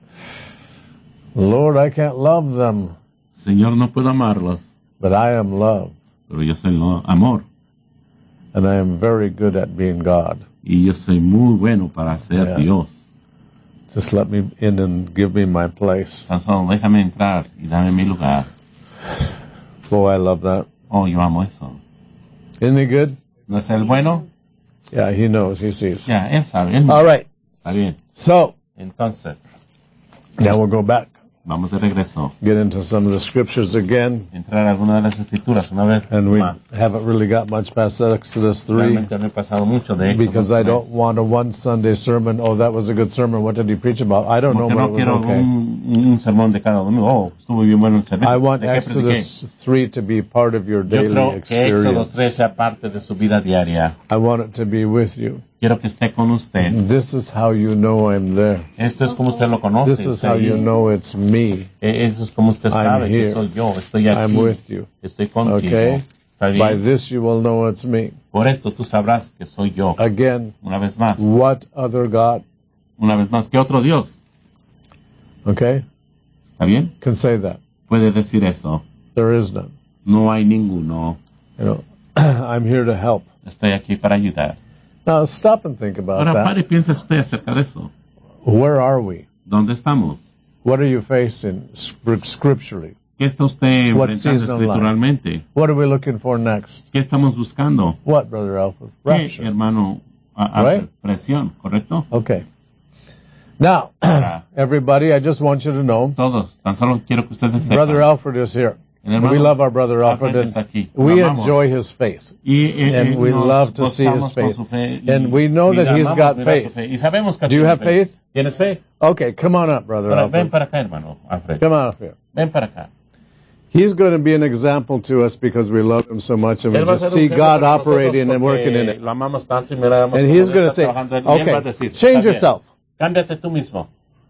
Lord, I can't love them, Señor, no puedo amarlos, but I am love. pero yo soy lo- amor. And I am very good at being God. Y yo soy muy bueno para ser Yeah. Dios. Just let me in and give me my place. Tan solo déjame entrar y dame mi lugar. Boy, I love that. Oh, yo amo eso. Isn't he good? ¿No es el bueno? Yeah, he knows, he sees. Ya, él sabe. Él All right. Está bien. So, Entonces, now we'll go back, vamos de regreso. get into some of the scriptures again. Entrar a alguna de las escrituras una vez And we más. haven't really got much past Exodus three Realmente no he pasado mucho de Éxodo because I tres. don't want a one Sunday sermon. Oh, that was a good sermon. What did he preach about? I don't know, Porque but no it was quiero okay. un, un sermón de cada domingo. Oh, estuvo bien bueno el servicio. I want ¿De qué prediqué? Exodus three to be part of your Yo daily creo que Éxodo tres experience. sea parte de su vida diaria. I want it to be with you. Quiero que esté con usted. This is how you know I'm there. Esto es como usted lo conoce. This is está how ahí. you know it's me. Eh, Eso es como usted I'm sabe here. que soy yo. Estoy aquí. I'm with you. Estoy contigo. Okay? ¿Está bien? By this you will know it's me. Por esto tú sabrás que soy yo. Again, Una vez más. what other God, Una vez más. ¿Qué otro Dios? okay, ¿Está bien? can say that? Puede decir eso. There is none. No hay ninguno. You know, I'm here to help. Estoy aquí para ayudar. Now stop and think about Ahora that. pare y piensa usted acerca de eso. Where are we? ¿Dónde estamos? What are you facing scrip- scripturally? ¿Qué está usted What enfrentando season of life? escrituralmente? What are we looking for next? ¿Qué estamos buscando? What, Brother Alfred? ¿Qué, Rapture. hermano? A, a- Right? Presión, ¿correcto? Okay. Now, Ahora, everybody, I just want you to know, todos, tan solo quiero que ustedes sepan. Brother Alfred is here. El hermano We love our Brother Alfred, Alfred está and aquí. Lo we amamos. enjoy his faith. Y, eh, and eh, we nos love to see gozamos his con faith. su fe y- And we know y that he's amamos got mirar faith. su fe. Y sabemos que Do you tiene have fe. faith? ¿Tienes fe? Okay, come on up, Brother Ahora, ven Alfred. para acá, hermano Alfred. Come on up here. Ven para acá. He's going to be an example to us because we love him so much and we Él va a just ser un see ejemplo God para nosotros operating and working in porque it. Lo amamos tanto y miramos And cómo he's Él going to está say, trabajando en él. Y él va a okay, decir, change "Está bien, yourself. Cámbiate tú mismo.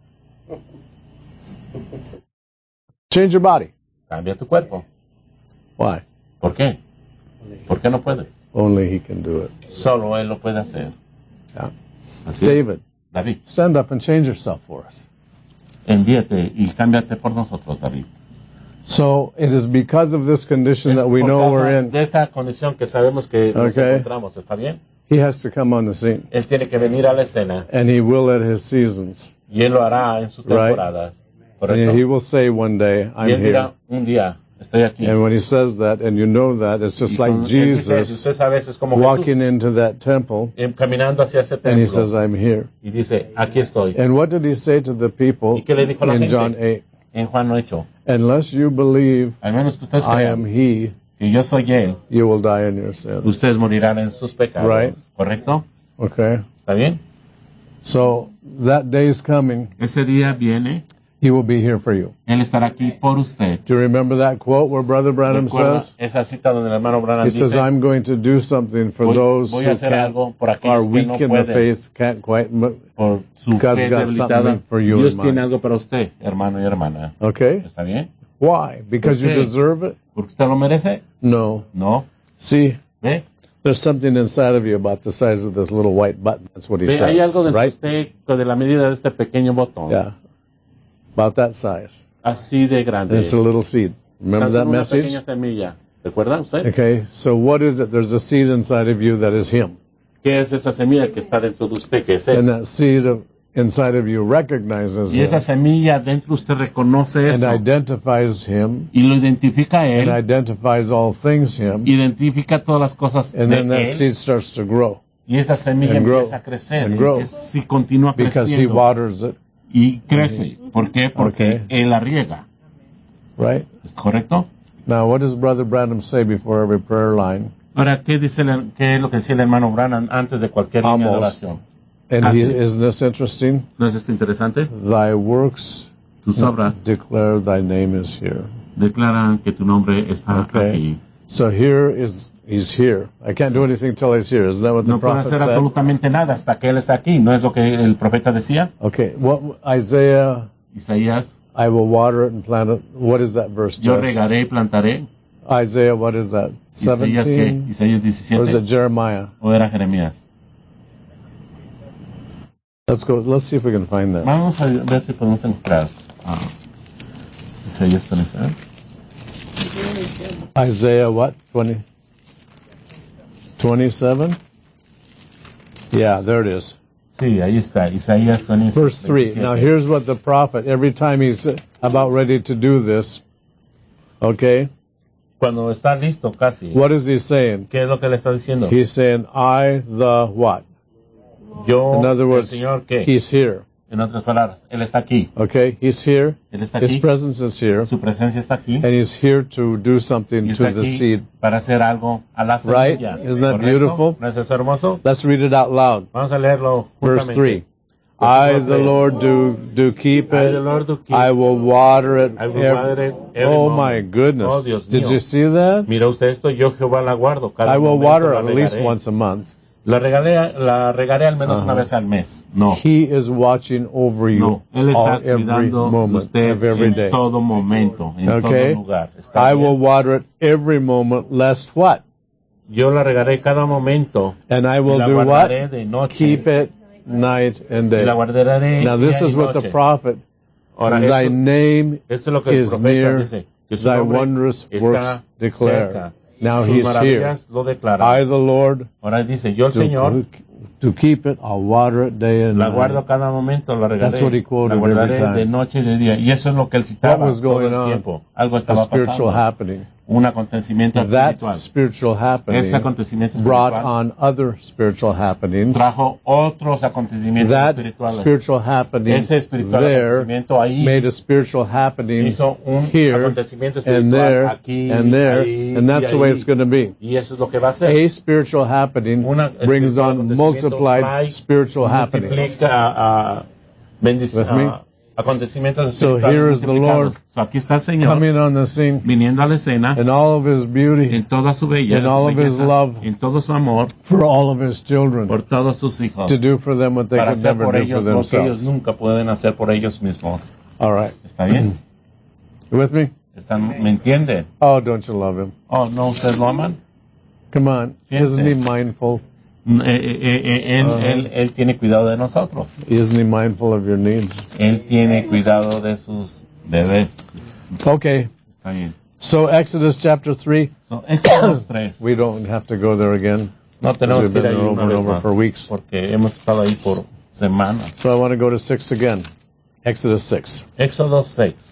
Change your body. Cambia tu cuerpo. Why? ¿Por qué? ¿Por qué no puedes? Only he can do it. Solo Él lo puede hacer. Yeah. Así es. David, David, stand up and change yourself for us. envíate y cámbiate por nosotros, David. So it is because of this condition that we Por know causa we're in. de esta condición que sabemos que nos Okay. encontramos, ¿está bien? He has to come on the scene. Él tiene que venir a la escena And he will at his seasons. y Él lo hará en sus Right. temporadas. And ¿Correcto? he will say one day, Y I'm Él dirá, here. un día, estoy aquí. And when he says that, and you know that, it's Y just con- like él dice, y Jesus usted sabe, eso es como walking Jesús into that temple, eh, caminando hacia ese and he templo says, I'm here. y dice, aquí estoy. And what did he say to the people ¿Y qué le dijo a la in gente? John eight? En Juan ocho, Unless you believe al menos que ustedes I am crean he, que yo soy Él, you will die in your sins. ustedes morirán en sus pecados. Right. ¿Correcto? Okay? ¿Está bien? So that day is coming. Ese día viene, He will be here for you. Él estará aquí por usted. Do you remember that quote where Brother Branham ¿Recuerda says? esa cita donde el hermano Branham He dice, says, I'm going to do something for voy, those voy who a hacer can't, algo por are aquellos que weak no in the pueden, faith, can't quite. mo- por su God's fe got debilitada. something for you Dios in tiene mind. algo para usted, hermano y hermana. Okay? ¿Está bien? Why? Because you ¿Por qué? deserve it? ¿Porque usted lo merece? No. No. See, ¿Ve? there's something inside of you about the size of this little white button. That's what he Ve, hay says, algo dentro de right? usted de la medida de este pequeño botón. Yeah. About that size. Así de grande. And it's a little seed. Remember Tan that solo una message? pequeña semilla. ¿Recuerda usted? Okay, so what is it? There's a seed inside of you that is Him. ¿Qué es esa semilla que está dentro de usted? Que es Él. And that seed of, inside of you recognizes Y esa Him semilla dentro usted reconoce and eso. identifies Him Y lo identifica a and Él. identifies all things Him. Identifica todas las cosas And de then that Él. seed starts to grow Y esa semilla and grow empieza a crecer. and y grow empieza- y continúa because He creciendo. waters it, Y crece. ¿Por qué? Porque Okay. Él la riega. right? ¿Es correcto? Now, what does Brother Branham say before every prayer line? Ahora, ¿qué, dice el- qué es lo que decía el hermano Branham antes de cualquier línea de Almost. oración? And hace. he, isn't this interesting? ¿No es esto interesante? Thy works Tus obras declare thy name is here. declaran que tu nombre está Okay. aquí. So here is, he's here. I can't do anything till he's here. Isn't that what the No puedo prophet hacer said? absolutamente nada hasta que Él está aquí. ¿No es lo que el profeta decía? Okay, what, Isaiah, Isaías, I will water it and plant it. What is that verse, yo Josh? regaré y plantaré. Isaiah, what is that? Isaías, ¿qué? seventeen? Isaías Or is it diecisiete. Jeremiah? ¿O era Jeremías? Let's go, let's see if we can find that. Vamos a ver si podemos encontrar. Ah, Isaías veintisiete. Isaiah what? twenty? twenty-seven? Yeah, there it is. Sí, ahí está. Isaías veintisiete. Verse three. Now here's what the prophet, every time he's about ready to do this, okay, Cuando está listo casi, what is he saying? ¿qué es lo que le está diciendo? He's saying, I, the what? Yo, In other words, el Señor, ¿qué? he's here, En otras palabras, Él está aquí. okay? He's here. Él está His aquí. presence is here. Su presencia está aquí. And he's here to do something Y está to the aquí seed. para hacer algo a la Right? semilla. Isn't that ¿Correcto? beautiful? ¿No es eso hermoso? Let's read it out loud. Vamos a leerlo Verse juntamente. three. I, the Lord, do do keep I, it. the Lord, do keep I will water it. I will ev- water it every oh moment. my goodness! Oh, Dios Did mío. you see that? Mira usted esto, yo Jehová la guardo. Cada I will momento water la at least regaré. once a month. La regaré, la regaré al menos Ajá. una vez al mes. No, He is watching over you no. Él está all, every cuidando de moment usted of every en day. todo momento, en Okay? todo lugar. ¿Está I bien? will water it every moment, lest what? Yo la regaré cada momento. And I Y will la do guardaré what? de noche. Keep it night and Y day. la guardaré Now this día is y what the noche. prophet, Ahora, thy esto, name esto es lo que el is profeta near, dice. Que su thy nombre wondrous está works declare. cerca. Now Sus he's here. maravillas lo declaran. I, the Lord, Ahora dice, yo el to, Señor to keep it, I'll water it day and la night. guardo cada momento, la regaré, That's what he quoted la guardaré every time. de noche y de día. Y eso es lo que él What citaba was todo going el on? tiempo. Algo A estaba spiritual pasando. happening. Un acontecimiento That espiritual. spiritual happening Ese acontecimiento brought espiritual on other spiritual happenings. trajo otros acontecimientos That espirituales. spiritual happening Ese espiritual there acontecimiento ahí made a spiritual happening hizo un here acontecimiento and espiritual there aquí, and there, ahí, and that's y the way ahí. it's going to be. Y eso es lo que va a ser. A spiritual happening Una brings espiritual on acontecimiento multiplied trae, spiritual happenings. multiplica a bendic- With me? a- acontecimientos So espirituales here is the multiplicados. Lord So aquí está el Señor Coming on the scene viniendo a la escena in all of his beauty en toda su belleza, in all of his belleza, love en todo su amor for all of his children por todos sus hijos, to do for them what they para could hacer never por do for ellos lo que ellos themselves. nunca pueden hacer por ellos mismos. All right. ¿Está bien? You with me? ¿Están, ¿Me entienden? Oh, don't you love him? Oh, ¿no ustedes lo aman? Come on. Piense. Isn't he mindful? Eh, eh, eh, él, Ajá. él, él tiene cuidado de nosotros. Isn't he mindful of your needs? Él tiene cuidado de sus bebés. Okay. Está bien. So Exodus chapter three, So, Éxodo tres. we don't have to go there again. No tenemos We've que ir been ahí there over una and vez over más, for weeks. porque hemos estado ahí por semanas. So I want to go to six again. Exodus six. Éxodo seis.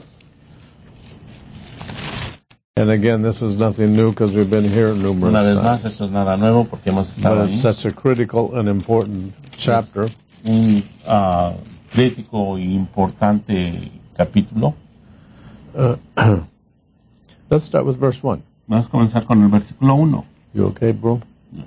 And again, this is nothing new because we've been here numerous Una vez times. más, esto es nada nuevo porque hemos estado But ahí. it's such a critical and important chapter. Un ah, crítico e importante capítulo. Uh, let's start with verse one. Vamos a comenzar con el versículo uno. You okay, bro? Yeah.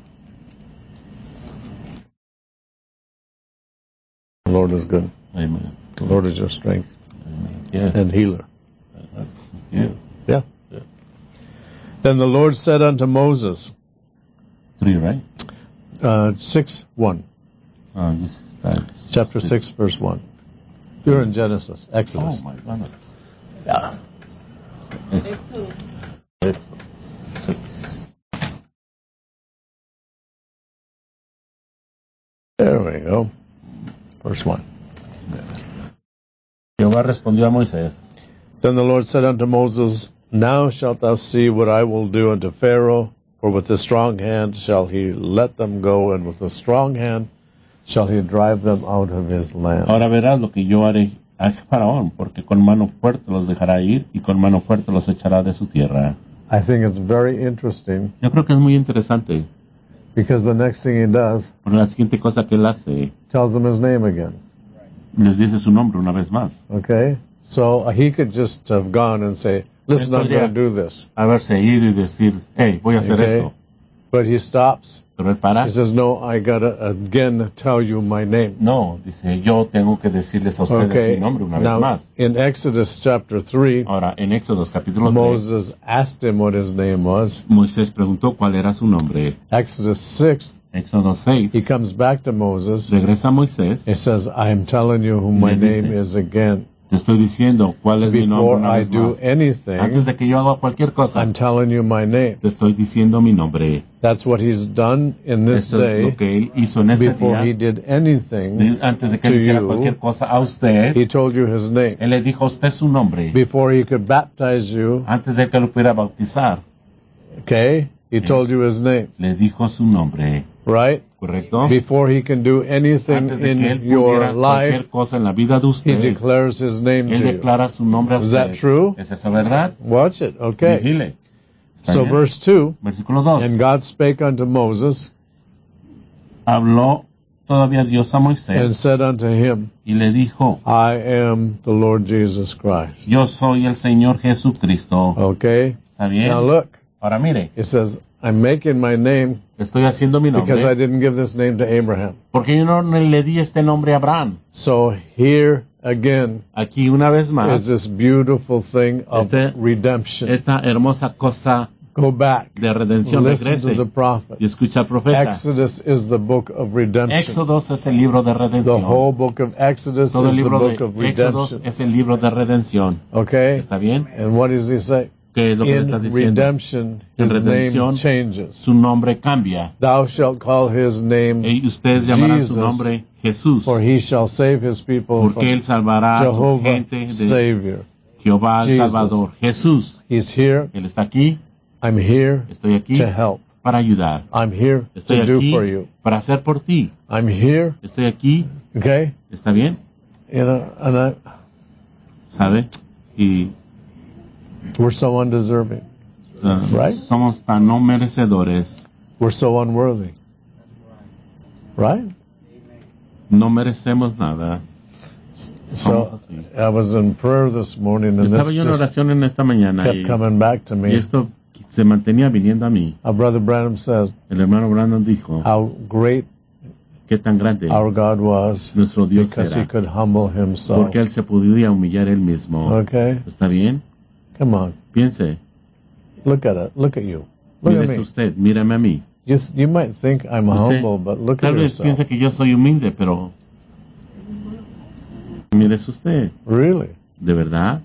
The Lord is good. Amen. The Lord is your strength Amen. Yes. and healer. Yes. Yeah. Yeah. Then the Lord said unto Moses, Three, right? uh, six one, Uh, this is that chapter six, verse one. You're in Genesis, Oh Exodus. my goodness. Yeah. Exodus. Exodus six. There we go. Verse one. Jehová respondió a Moisés. Then the Lord said unto Moses, Now shalt thou see what I will do unto Pharaoh, for with a strong hand shall he let them go, and with a strong hand shall he drive them out of his land. Ahora verás lo que yo haré a Faraón, porque con mano fuerte los dejará ir y con mano fuerte los echará de su tierra. I think it's very interesting Yo creo que es muy interesante, because the next thing he does porque la siguiente cosa que él hace, tells them his name again. les dice su nombre una vez más. Okay? So uh, he could just have gone and say, Listen, I'm Podría going to do this. haberse ido y decir, hey, voy a hacer Okay. esto. But he stops. Pero él para. He says, no, I gotta again tell you my name. No, dice, yo tengo que decirles a ustedes Okay. mi nombre una vez Now, más. in Exodus chapter three, Ahora, en Éxodos capítulo tres, Moses asked him what his name was. Moisés preguntó cuál era su nombre. Exodus six, Éxodo seis, he comes back to Moses. regresa a Moisés. He says, I am telling you who my Le dice, name is again. Te estoy diciendo cuál es mi nombre Before una I vez do más. Antes anything, de que yo haga cualquier cosa, I'm telling you my name. te estoy diciendo mi nombre. That's what he's done in this Esto es lo day. que él hizo en este Before he día. did anything De- Antes de que to él hiciera you, cualquier cosa a usted, he told you his name. él le dijo a usted su nombre. Before he could baptize you, Antes de que lo pudiera bautizar, okay, he Sí. told you his name, le dijo su nombre. right? ¿Correcto? Before he can do anything Antes de que él in your pudiera cualquier life, cosa en la vida de he usted, declares his name él to you. declara su nombre a Is usted. that true? ¿Es eso verdad? Watch it, okay. Vigile. ¿Está So bien? verse two, Versículo dos. and God spake unto Moses Habló todavía Dios a and Moisés said unto him, y le dijo, I am the Lord Jesus Christ. yo soy el Señor Jesucristo. Okay? ¿Está bien? Now look, Ahora mire, it says, I'm making my name estoy haciendo mi because I nombre didn't give this name to Abraham. porque yo no le di este nombre a Abraham. So here again Aquí una vez is más, this beautiful thing of Este- redemption. esta hermosa cosa Go back. de redención Listen to regrese the prophet. y escucha al profeta. Exodus is the book of redemption. Éxodos es el libro de The redención. whole book of Exodus Todo is el the libro book of de Éxodos redemption. es el libro de redención. Okay? ¿Está bien? And what does he say? ¿Qué es lo que le está In diciendo? redemption, En his name redención, changes. Su nombre cambia. Thou shalt call his name, Y ustedes llamarán Jesus, su nombre Jesús, for he shall save his people porque Él from salvará a su Jehovah gente de Savior. Jehová el Jesus. Salvador. Jesús, He's here. Él está aquí, I'm here estoy aquí to help. para ayudar. I'm here Estoy to do aquí for you. para hacer por ti. I'm here, Estoy aquí, okay? ¿está bien? You know, and I, ¿Sabe? Y we're so undeserving. uh, Right. somos tan no merecedores, We're so unworthy. Right? no merecemos nada. So Somos así. I was in prayer this morning, and Estaba this yo en just oración en esta mañana y, kept coming back to y me. esto se mantenía viniendo a mí. Our brother Branham says El hermano Brandon dijo how great qué tan grande our God was nuestro Dios because he era, could humble himself. porque Él se podía humillar Él mismo. Okay? ¿Está bien? Come on. Piense, Look at it. Look at you. Look at mírese me. usted, mírame a mí. You, you might think I'm Usted humble, but look tal at vez yourself. piensa que yo soy humilde, pero mírese usted, Really? ¿de verdad?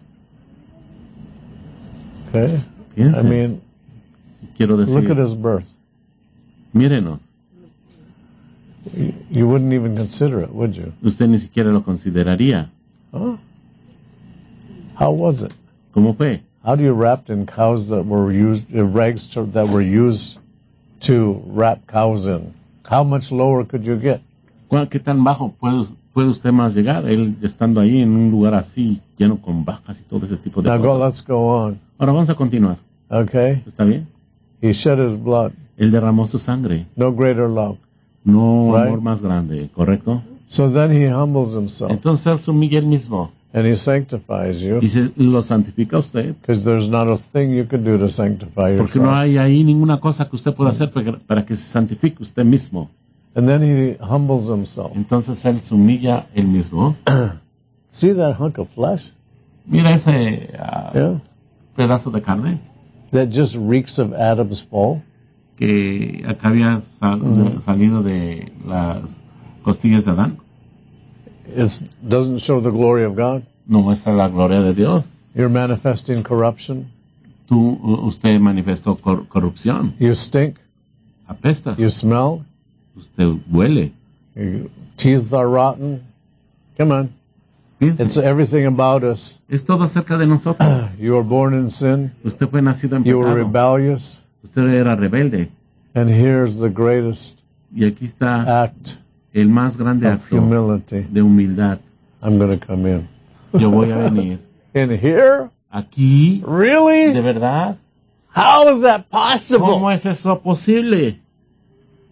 Okay? Piense, I mean, quiero look at decir, his birth. mírenos, You, you wouldn't even consider it, would you? usted ni siquiera lo consideraría. Huh? How was it? ¿Cómo fue? How do you wrap in cows that were used, uh, rags to, that were used to wrap cows in? How much lower could you get? ¿Cuál- ¿Qué tan bajo puede, puede usted más llegar? Él estando ahí en un lugar así, lleno con vacas y todo ese tipo de Now go, cosas. let's go on. Ahora vamos a continuar, Okay? ¿está bien? He shed his blood. Él derramó su sangre, No greater love. no Right. amor más grande, ¿correcto? So then he humbles himself Entonces Él se humilla Él mismo and he sanctifies you y se lo santifica a usted, because there's not a thing you could do to sanctify porque no yourself. hay ahí ninguna cosa que usted pueda hacer para, para que se santifique usted mismo. And then he humbles himself. Entonces Él se humilla Él mismo. See that hunk of flesh? Mira ese ah, Yeah. pedazo de carne That just reeks of Adam's fall. que acá había sal- Mm. salido de las costillas de Adán. It doesn't show the glory of God. No muestra la gloria de Dios. You're manifesting corruption. Tú, u- usted manifestó cor- corrupción. You stink. Apesta. You smell. Usted huele. Your teeth are rotten. Come on. Piense. It's everything about us. Es todo acerca de nosotros. You were born in sin. Usted fue nacido en You were pecado. rebellious. Usted era rebelde. And here's the greatest Y aquí está act el más grande of acto humility. de humildad. I'm going to come in. Yo voy a venir. In here? Aquí, ¿de Really? verdad? How is that ¿Cómo possible? es eso posible?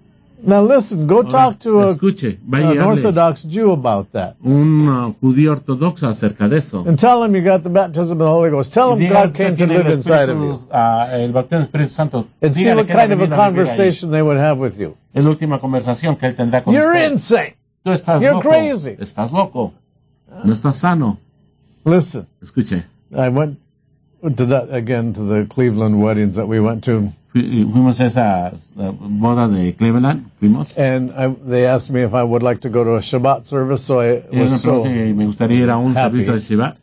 Now listen, go Ahora, talk to a, escuche, vaya an y hable Orthodox Jew about that. un uh, judío ortodoxo acerca de eso. And tell him you got the baptism of the Holy Ghost. Tell Y him diga, God came usted to tiene live el inside of Espíritu, you. ah, el bautismo del Espíritu Santo. And see Dígale what que él ha kind of a venido a vivir ahí. conversation they would have with you. Es la última conversación que él tendrá con You're usted. insane. Tú estás You're loco. crazy. Estás loco. No estás sano. Listen, Escuche. I went to that again to the Cleveland weddings that we went to. Fuimos a esa uh, boda de Cleveland, fuimos. And I, they asked me if I would like to go to a Shabbat service, so I Y was me so preguntó si me gustaría ir a un happy. servicio de Shabbat.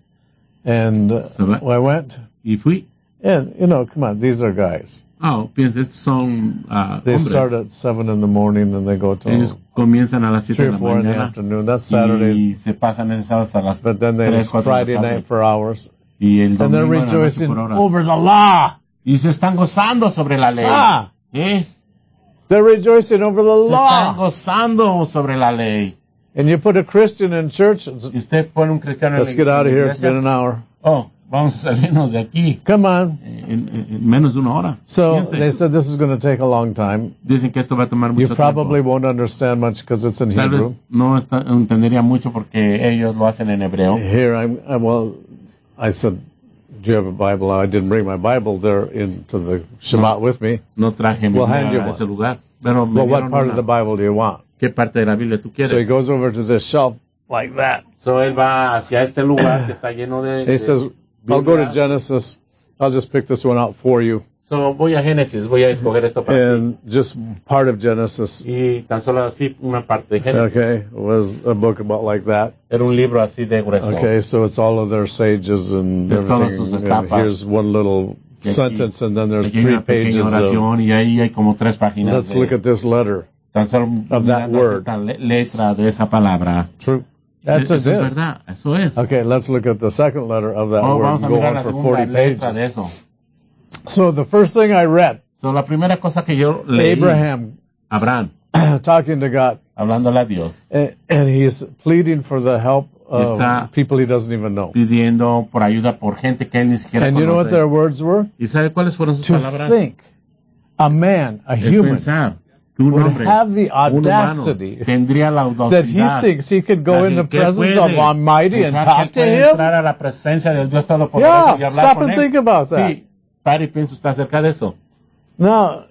And uh, Shabbat. I went. Y fui. And, you know, come on, these are guys. Oh, piensa, estos son uh, They hombres. start at seven in the morning and they go Ellos till comienzan a las siete three de or la four in the mañana. afternoon. That's Saturday. Y se pasan esas horas a las But then they tres, cuatro de Friday la tarde. night for hours. Y el And they're domingo en la noche rejoicing por horas. over the law. Y se están gozando sobre la ley. Ah, ¿Eh? they're rejoicing over the Se están law. gozando sobre la ley. And you put a Christian in church. Y usted pone un cristiano en Let's la get out of here. It's iglesia. been an hour. Oh, vamos a salirnos de aquí Come on. en, en- en menos de una hora. So Piense. they said this is going to take a long time. Dicen que esto va a tomar You mucho probably tiempo. won't understand much because it's in Tal vez Hebrew. no está- entendería mucho porque ellos lo hacen en hebreo. Here I'm, I, well, I said, do you have a Bible? I didn't bring my Bible there into the Shabbat with me. No traje mi We'll hand you Biblia a one. ese lugar. Pero me Well, what dieron part of una. the Bible do you want? ¿Qué parte de la Biblia tú quieres? So he goes over to this shelf like that. So él va hacia este lugar que está lleno de. He de says, I'll go to Biblia. Genesis. I'll just pick this one out for you. So voy a Génesis, voy a escoger esto para ti. And just part of Genesis, Y tan solo así una parte de Génesis. okay, was a book about like that. Era un libro así de grueso. Okay, so it's all of their sages and Es todas everything. sus And estapas. here's one little Y aquí- sentence, and then there's Aquí hay three una pequeña pages of. oración y ahí hay como tres páginas. Let's de, look at this letter. tan solo of that mirando word. esta le- letra de esa palabra. True. That's eso it. es Is. verdad, eso es. Okay, let's look at the second letter of that Oh, word vamos a and go mirar on la for segunda forty letra de pages. eso. So the first thing I read, So, la primera cosa que yo leí, Abraham Abraham, talking to God, hablándole a Dios, and, and he's pleading for the help of Está- people he doesn't even know. pidiendo por ayuda por gente que él ni siquiera And you know what conoce. their words were? ¿Y sabe cuáles fueron sus To palabras? think a man, a Es human, pensar que un would hombre, have the un humano, audacity tendría la that he audacidad thinks he could go in the que presence puede of Almighty and pensar talk que to él puede him. entrar a la presencia del Dios Todopoderoso Yeah, y hablar stop con and él. think about that. Sí, pare y piensa usted acerca de eso. Now,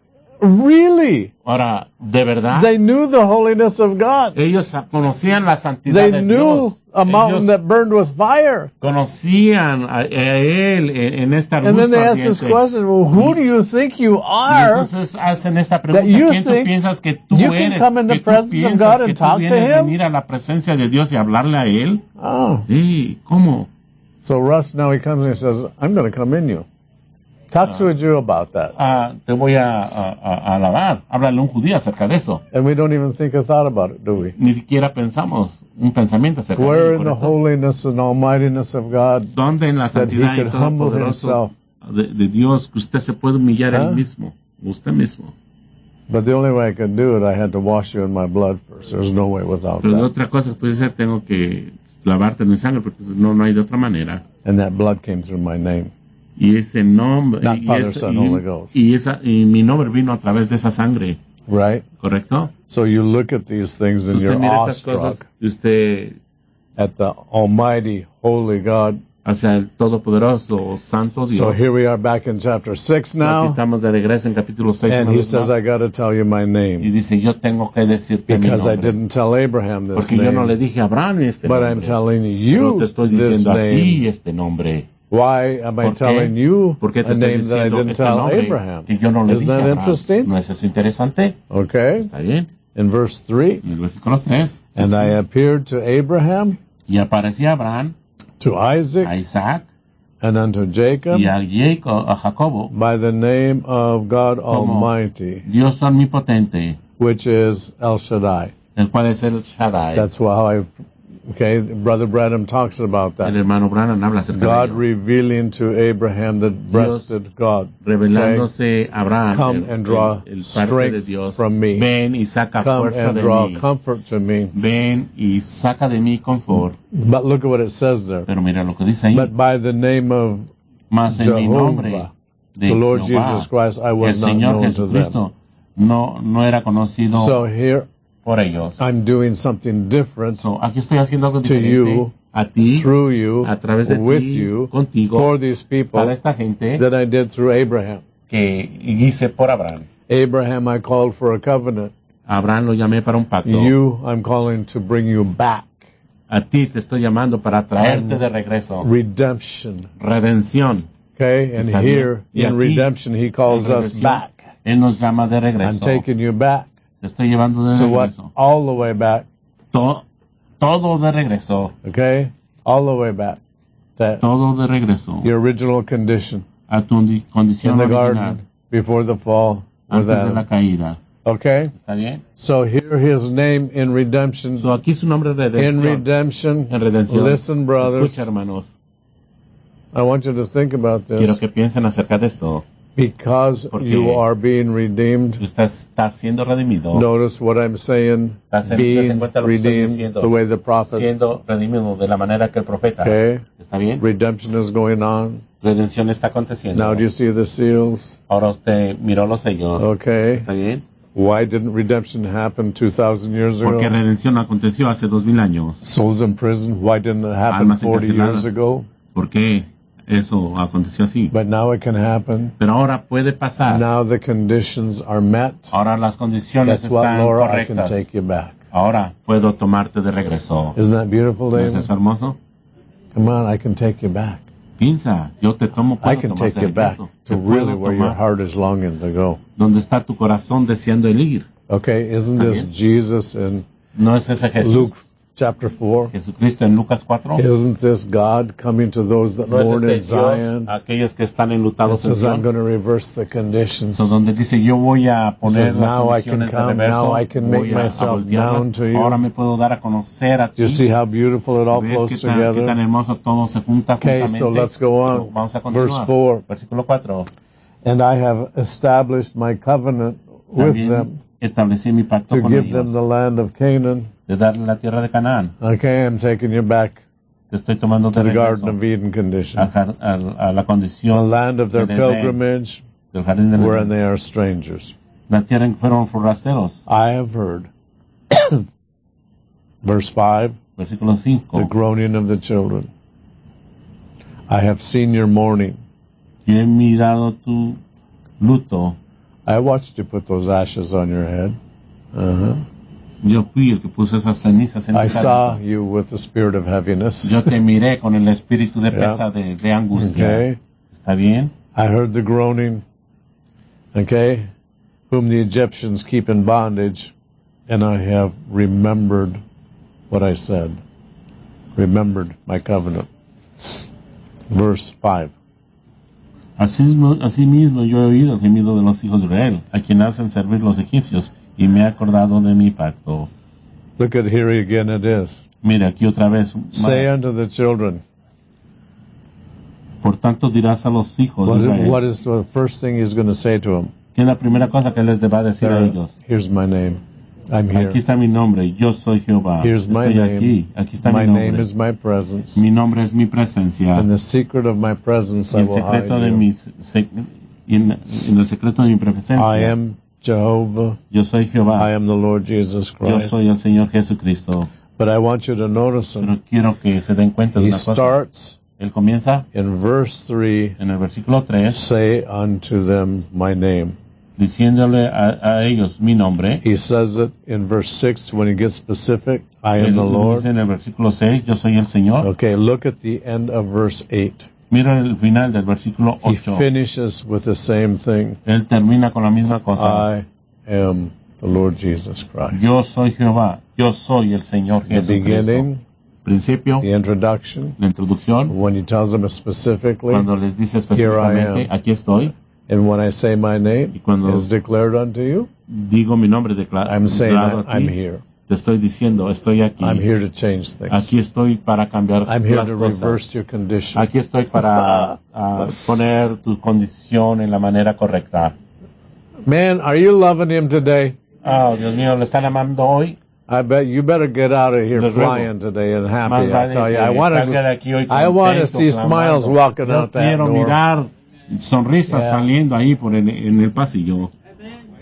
really, Ahora, de verdad, they knew the holiness of God. ellos conocían la santidad They de knew Dios. a mountain Ellos that burned with fire. conocían a, a él en, en esta And then arbusto they asked this ardiente. question, well, who do you think you Y are entonces hacen esta pregunta, that you ¿quién tú think piensas que tú you can eres? come in the ¿Que tú presence of piensas God que and tú talk to vienes a him? venir a la presencia de Dios y hablarle a él? Oh. Sí, ¿cómo? So Russ, now he comes and he says, I'm going to come in you. Talk to a Jew about that. Ah, te voy a, a, a alabar. Háblale a un judío acerca de eso. And we don't even think a thought about it, do we? Ni siquiera pensamos un pensamiento acerca de Where ello. in the ¿Correcto? holiness and almightiness of God ¿Dónde en la that he santidad y could todo humble poderoso himself? de, de Dios que usted se puede humillar ¿Ah? él mismo? Usted mismo. But the only way I could do it, I had to wash you in my blood first. There's no way without Pero de that. otra cosa puede ser, tengo que lavarte en mi sangre porque no, no hay de otra manera. And that blood came through my name. Y ese nombre, Not y, Father, ese- Son, y- Holy Ghost. y esa, y mi nombre vino a través de esa sangre, Right? ¿correcto? So you look at these things Si and usted you're mira estas cosas awestruck y usted at the almighty, holy God. hacia el Todopoderoso, Santo Dios. So here we are back in chapter six Aquí now. estamos de regreso en capítulo seis. And una he vez says, más. I got to tell you my Y name dice, yo tengo que decirte mi because I nombre. didn't tell Abraham this Porque yo no le name, dije a Abraham este but nombre. I'm telling Pero te you estoy this diciendo a ti name. este nombre. Why am I ¿Por qué? telling you ¿Por qué te a estoy name that I diciendo didn't este tell nombre Abraham? que yo no le Isn't dije a that Abraham? interesting? ¿No es eso interesante? Okay. Está bien. In verse three, En el versículo tres. and I appeared to Abraham, Y aparecía Abraham, to Isaac, a Isaac and unto Jacob y a Jacob, a Jacobo, by the name of God como Almighty, Dios omnipotente, which is El Shaddai. el cual es el Shaddai. That's how I, okay, Brother Branham talks about El that. hermano Branham habla acerca God de ello. revealing to Abraham the breasted God. Revelándose a Abraham, Come el, and draw el, el parte de strength Dios. from me. Ven y saca Come fuerza and de draw mí. comfort to me. Ven y saca de mí confort. But look at what it says there. Pero mira lo que dice ahí. But by the name of Más en mi nombre Jehovah, de the Lord Jehová, Jesus Christ, I el was not Señor known to them. Jesucristo, no, no era conocido So here por ellos. I'm doing something different So, aquí estoy haciendo algo to diferente you, a ti, through you, a través de with ti, you, contigo, for these para people esta gente that I did through Abraham. que hice por Abraham. Abraham I called for a covenant. Abraham lo llamé para un pacto. You I'm calling to bring you back. A ti te estoy llamando para traerte de regreso. Redemption. Redención. Okay, and Está here bien. Y in aquí, redemption he calls en us redención, back. Él nos llama de I'm regreso. taking you back. Te estoy llevando de So what? regreso. All the way back. To- todo de regreso. Okay? All the way back. To Todo de regreso. your original condition A tu condi- condición in the original. garden before the fall with Antes de la Adam. caída. Okay? ¿Está bien? So here his name in redemption. So, aquí su nombre es In redención. redemption. En redención. Listen, brothers. Escucha, hermanos. I want you to think about Quiero this. que piensen acerca de esto. Because Porque you are being redeemed. Usted está siendo redimido. Notice what I'm saying. Dase- dase Being cuenta lo que estoy redeemed diciendo. the way the prophet. Siendo redimido de la manera que el profeta. Okay? ¿Está bien? Redemption is going on. Redención está aconteciendo. Now do you see the seals? Ahora usted miró los sellos. Okay. ¿Está bien? Why didn't redemption happen two thousand years Porque ago? redención aconteció hace dos mil años. Souls in prison. Why didn't it happen Almas forty encarceladas. years ago? ¿Por qué eso aconteció así? But now it can happen. Pero ahora puede pasar. Now the conditions are met. Ahora las condiciones Guess what, están Laura? I can correctas. take you back. Ahora puedo tomarte de regreso. Isn't that beautiful, ¿No es David? eso hermoso? Come on, I can take you back. Piensa, yo te tomo, I puedo can tomarte take de you back regreso. to Te really puedo where your tomar heart is longing to go. donde está tu corazón deseando el ir. Okay, isn't Está this bien. Jesus in ¿No es ese Jesús? Luke chapter four? Jesucristo en Lucas cuatro. Isn't this God coming to those that ¿No es mourn in este Dios Zion? a aquellos que están It enlutados en says, I'm Sion? going to reverse the conditions. So, donde dice, yo voy a It poner says, las now I can condiciones de come, reverso, now I can make voy a, a myself voltearlas. known to Ahora you. me puedo dar a conocer a ti. You see how beautiful it all ¿Ves flows qué tan, qué tan together? hermoso todo se junta Okay, juntamente? so let's go on. So, vamos a Verse continuar. four. Versículo cuatro. And I have established my covenant with También them establecí mi pacto to con give ellos, them the land of Canaan. de darle la tierra de Canaán. Okay, I'm taking you back Te estoy tomando to de the Garden regreso of Eden a, condition. jar- a, a la The condición land of their del Edén, pilgrimage, del jardín del wherein Edén. they are strangers. La tierra en que fueron forasteros. I have heard. Verse five. Versículo cinco. The groaning of the children. I have seen your mourning. Yo he mirado tu luto. I watched you put those ashes on your head. Uh-huh. Yo fui el que puso esas cenizas en I tu saw cabeza. you with the spirit of heaviness. Yo te miré con el espíritu de Yeah. pesa, de, de angustia. Okay. ¿Está bien? I heard the groaning. Okay. Whom the Egyptians keep in bondage. And I have remembered what I said. Remembered my covenant. Verse five. Asimismo, asimismo yo he oído el gemido de los hijos de Israel, a quien hacen servir los egipcios, y me he acordado de mi pacto. Look at here again it is. Mira, aquí otra vez. Say unto the children. Por tanto dirás a los hijos What, de Israel. what is the first thing he's going to say to them? ¿Qué es la primera cosa que les va a decir a There, ellos? here's my name. I'm here. Aquí está mi nombre, yo soy Jehová. Here's my Estoy name. aquí, aquí está My mi name nombre. is my presence. Mi nombre es mi presencia. In the secret of my presence Y I el will hide secreto de you. mi sec- y en, en el secreto de mi presencia. I am Jehovah. Yo soy Jehová. I am the Lord Jesus Yo Christ. soy el Señor Jesucristo. But I want you to notice him. Pero quiero que se den cuenta de He una cosa. starts Él comienza in verse three, en el versículo tres say unto them my name. diciéndole a, a ellos mi nombre. He says it in verse six when he gets specific, I am Él the dice Lord. en el versículo seis, yo soy el Señor. Okay, look at the end of verse eight. Mira el final del versículo He ocho. finishes with the same thing. Él termina con la misma cosa. I am the Lord Jesus Christ. Yo soy Jehová. Yo soy el Señor The Jesucristo. beginning, Principio, the introduction, la introducción, when he tells them specifically, cuando les dice Here I específicamente, am. aquí estoy, and when I say my name y cuando is declared unto you, digo mi nombre declarado I'm saying a I, I'm ti, here. te estoy diciendo, estoy aquí. I'm here to change things. Aquí estoy para cambiar I'm here las to cosas. reverse your condition. Aquí estoy para ah, poner tu condición en la manera correcta. Man, are you loving him today? Oh, Dios mío, ¿le están amando hoy? I bet you better get out of here Desde luego. flying today and Más happy. I vale tell you, I que want salga de to. aquí hoy I want to contento, see smiles clamando. walking Yo out that quiero door. mirar sonrisas Yeah. saliendo ahí por el, en el pasillo.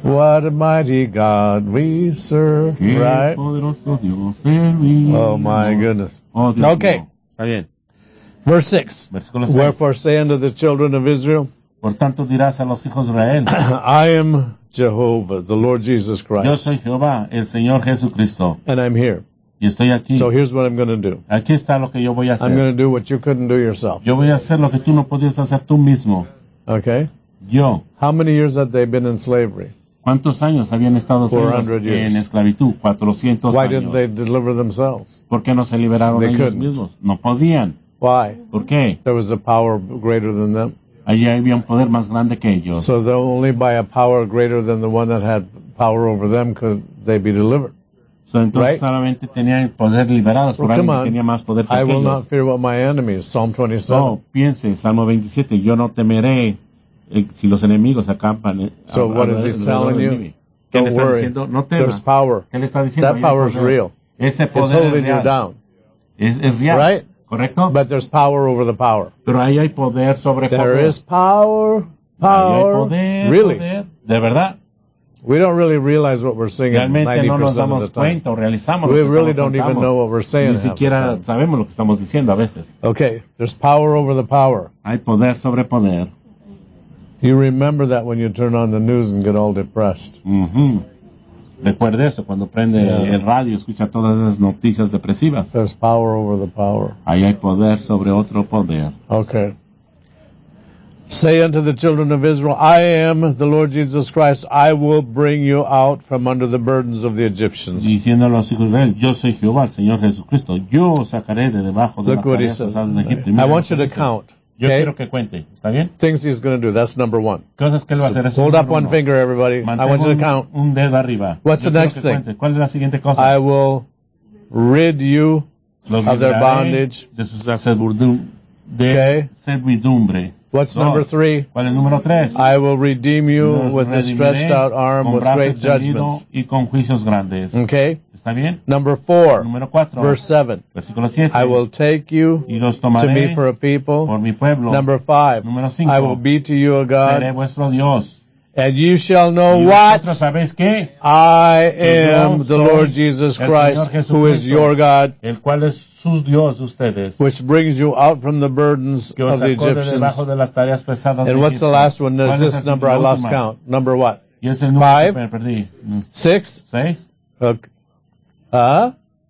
What a mighty God we serve, Qué right? poderoso Dios servimos. Oh my goodness. Oh, Dios Okay. mío. Está bien. Verse six. Versículo seis. Wherefore say unto the children of Israel, Por tanto dirás a los hijos de Israel, I am Jehovah, the Lord Jesus yo Christ, soy Jehová, el Señor Jesucristo, and I'm here. y estoy aquí. So here's what I'm going to do. Aquí está lo que yo voy a I'm hacer. going to do what you couldn't do yourself. Yo voy a hacer lo que tú no podías hacer tú mismo. Okay? Yo. How many years have they been in slavery? ¿Cuántos años habían estado four ellos hundred years. en esclavitud? cuatrocientos Why años. didn't they deliver themselves? ¿Por qué no se liberaron They ellos couldn't. mismos? No podían. Why? ¿Por qué? There was a power greater than them. Allí había un poder más grande que ellos. So the- only by a power greater than the one that had power over them could they be delivered. So, entonces Right? solamente tenían poder liberados por Well, alguien come que on. tenía más poder que I will aquellos. not fear what my enemies. Psalm twenty-seven. No, piense, Salmo veintisiete, yo no temeré eh, si los enemigos acampan. Eh, So a- what is he alrededor telling de you? mí. ¿Qué le Don't está worry. diciendo? No There's temas. power. ¿Qué le está diciendo? That Ahí hay power is poder. real. Ese It's poder es holding you real. down. Es, es real. Right? ¿Correcto? But there's power over the power. Pero ahí hay poder sobre There poder. is power. Ahí hay Power. poder, Really? poder. De verdad. We don't really realize what we're singing Realmente ninety no nos percent of the damos time. cuenta o realizamos We lo que really estamos don't even cantamos. know what we're saying Ni half the siquiera time. sabemos lo que estamos diciendo a veces. Okay, there's power over the power. Hay poder sobre poder. You remember that when you turn on the news and get all depressed. Ujú. Recuerde eso, cuando prende Yeah. el radio, escucha todas esas noticias depresivas. There's power over the power. Ahí hay poder sobre otro poder. Okay. Say unto the children of Israel, I am the Lord Jesus Christ. I will bring you out from under the burdens of the Egyptians. Diciendo a los hijos de Israel, yo soy Jehová, el Señor Jesucristo. Yo os sacaré de debajo de Look las what he tareas says. pesadas de Egipto. Y I mira want lo you que to dice. count. Yo Okay? quiero que cuente. ¿Está bien? Things he's going to do. That's number one. Cosas que él va a hacer. Eso es Hold up número one uno. finger, everybody. I Mantén want you to un, count. un dedo arriba. What's Yo the quiero next que thing? cuente. ¿Cuál es la siguiente cosa? I will rid you Los of their libraré bondage. de su servidum- de Okay. servidumbre. What's Dos. number three? ¿Cuál es el número tres? I will redeem you Los with a redimiré stretched out arm con with brazo great extendido judgments. y con juicios grandes. Okay? ¿Está bien? Number four, Número cuatro. verse seven. Versículo siete. I will take you y los to tomaré me for a people. por mi pueblo. Number five, Número cinco. I will be to you a Seré God, vuestro Dios. and you shall know y what? vosotros sabéis qué? I Que yo am the soy Lord Jesus el Christ, Señor who is Jesucristo, your God, el cual es sus Dios de ustedes, which brings you out from the burdens que os of the sacó de Egyptians. debajo de las tareas pesadas de And what's the Egipto. last one? There's ¿Cuál es this el- number la I lost última? count. Number what? Y es el número Five? que me perdí. Mm. Six? ¿Seis? Okay. Huh?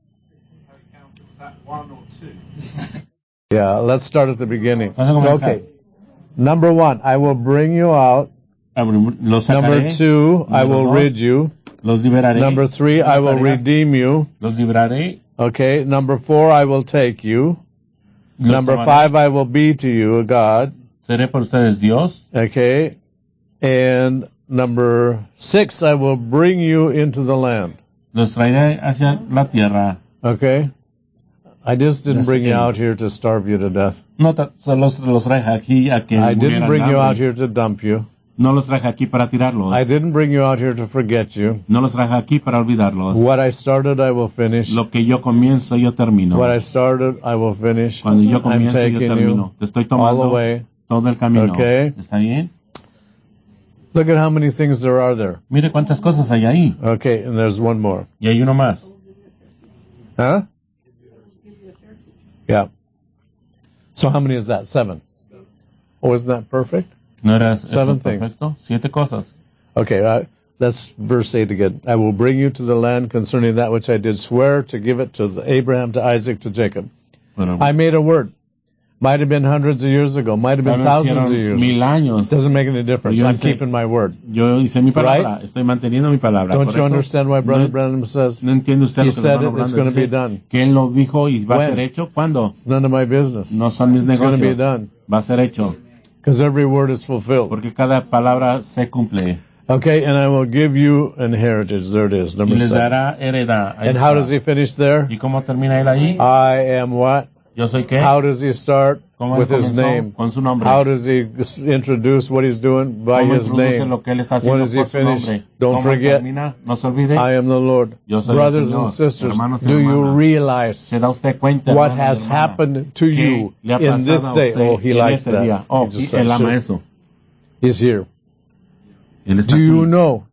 Yeah, let's start at the beginning. Vamos a comenzar. Okay. Number one, I will bring you out. Los Number sacaré, two, I Número will dos, rid you. los liberaré. Number three, I will Los haré- redeem you. Los libraré. Okay. Number four, I will take you. Los Number tomaré. five, I will be to you a God. Seré por ustedes Dios. Okay. And number six, I will bring you into the land. Los traeré hacia la tierra. Okay. I just didn't Yes, bring you again. out here to starve you to death. No ta- solo los, los traje aquí a que I didn't murieran bring de you hambre. out here to dump you. No los traje aquí para tirarlos. I didn't bring you out here to forget you. No los traje aquí para olvidarlos. What I started, I will finish. Lo que yo comienzo, yo termino. What I started, I will finish. Cuando yo I'm comienzo, yo taking termino. you Te estoy all tomando the way. todo el camino. Okay. ¿Está bien? Look at how many things there are there. Mire cuántas cosas hay ahí. Okay, and there's one more. Y hay uno más. Huh? Yeah. So how many is that? Seven. Oh, isn't that perfect? ¿No era eso Seven things. perfecto? Siete cosas. Okay, uh, let's verse eight again. I will bring you to the land concerning that which I did swear to give it to the Abraham, to Isaac, to Jacob. Bueno, I made a word. Might have been hundreds of years ago. Might have been tal vez thousands of hicieron years. mil años. Doesn't make any difference. Yo I'm sé- keeping my word. Yo hice mi palabra. Right? Estoy manteniendo mi palabra. Don't you ¿correcto? understand why Brother no, Branham says no entiende usted he lo que said el it, hermano it's Brando going to be dice, done? que él lo dijo y va When? a ser hecho? ¿Cuándo? It's none of my business. No son mis It's going to be negocios. done Va a ser hecho. because every word is fulfilled. Porque cada palabra se cumple. Okay, and I will give you an heritage. There it is, Y number les seven. dará heredad. Ahí And how está. does he finish there? ¿Y cómo termina él ahí? I am what? ¿Yo soy qué? How does he start? ¿Cómo él With his comenzó? name. Con su nombre. How does he s- introduce what he's doing? By ¿Cómo his introduce name. lo que él está When haciendo does he por su finish? nombre? Don't ¿Cómo forget, termina? No se olvide. I am the Lord. Yo soy el Brothers Señor. and sisters, Hermanos y do you hermanas. realize ¿Se da usted cuenta, what hermano y has hermana, happened to que you le ha in this pasado a day? usted Oh, he en likes este día? that. Oh, He just y él said, ama sure. eso. He's here. Él está Do you aquí. know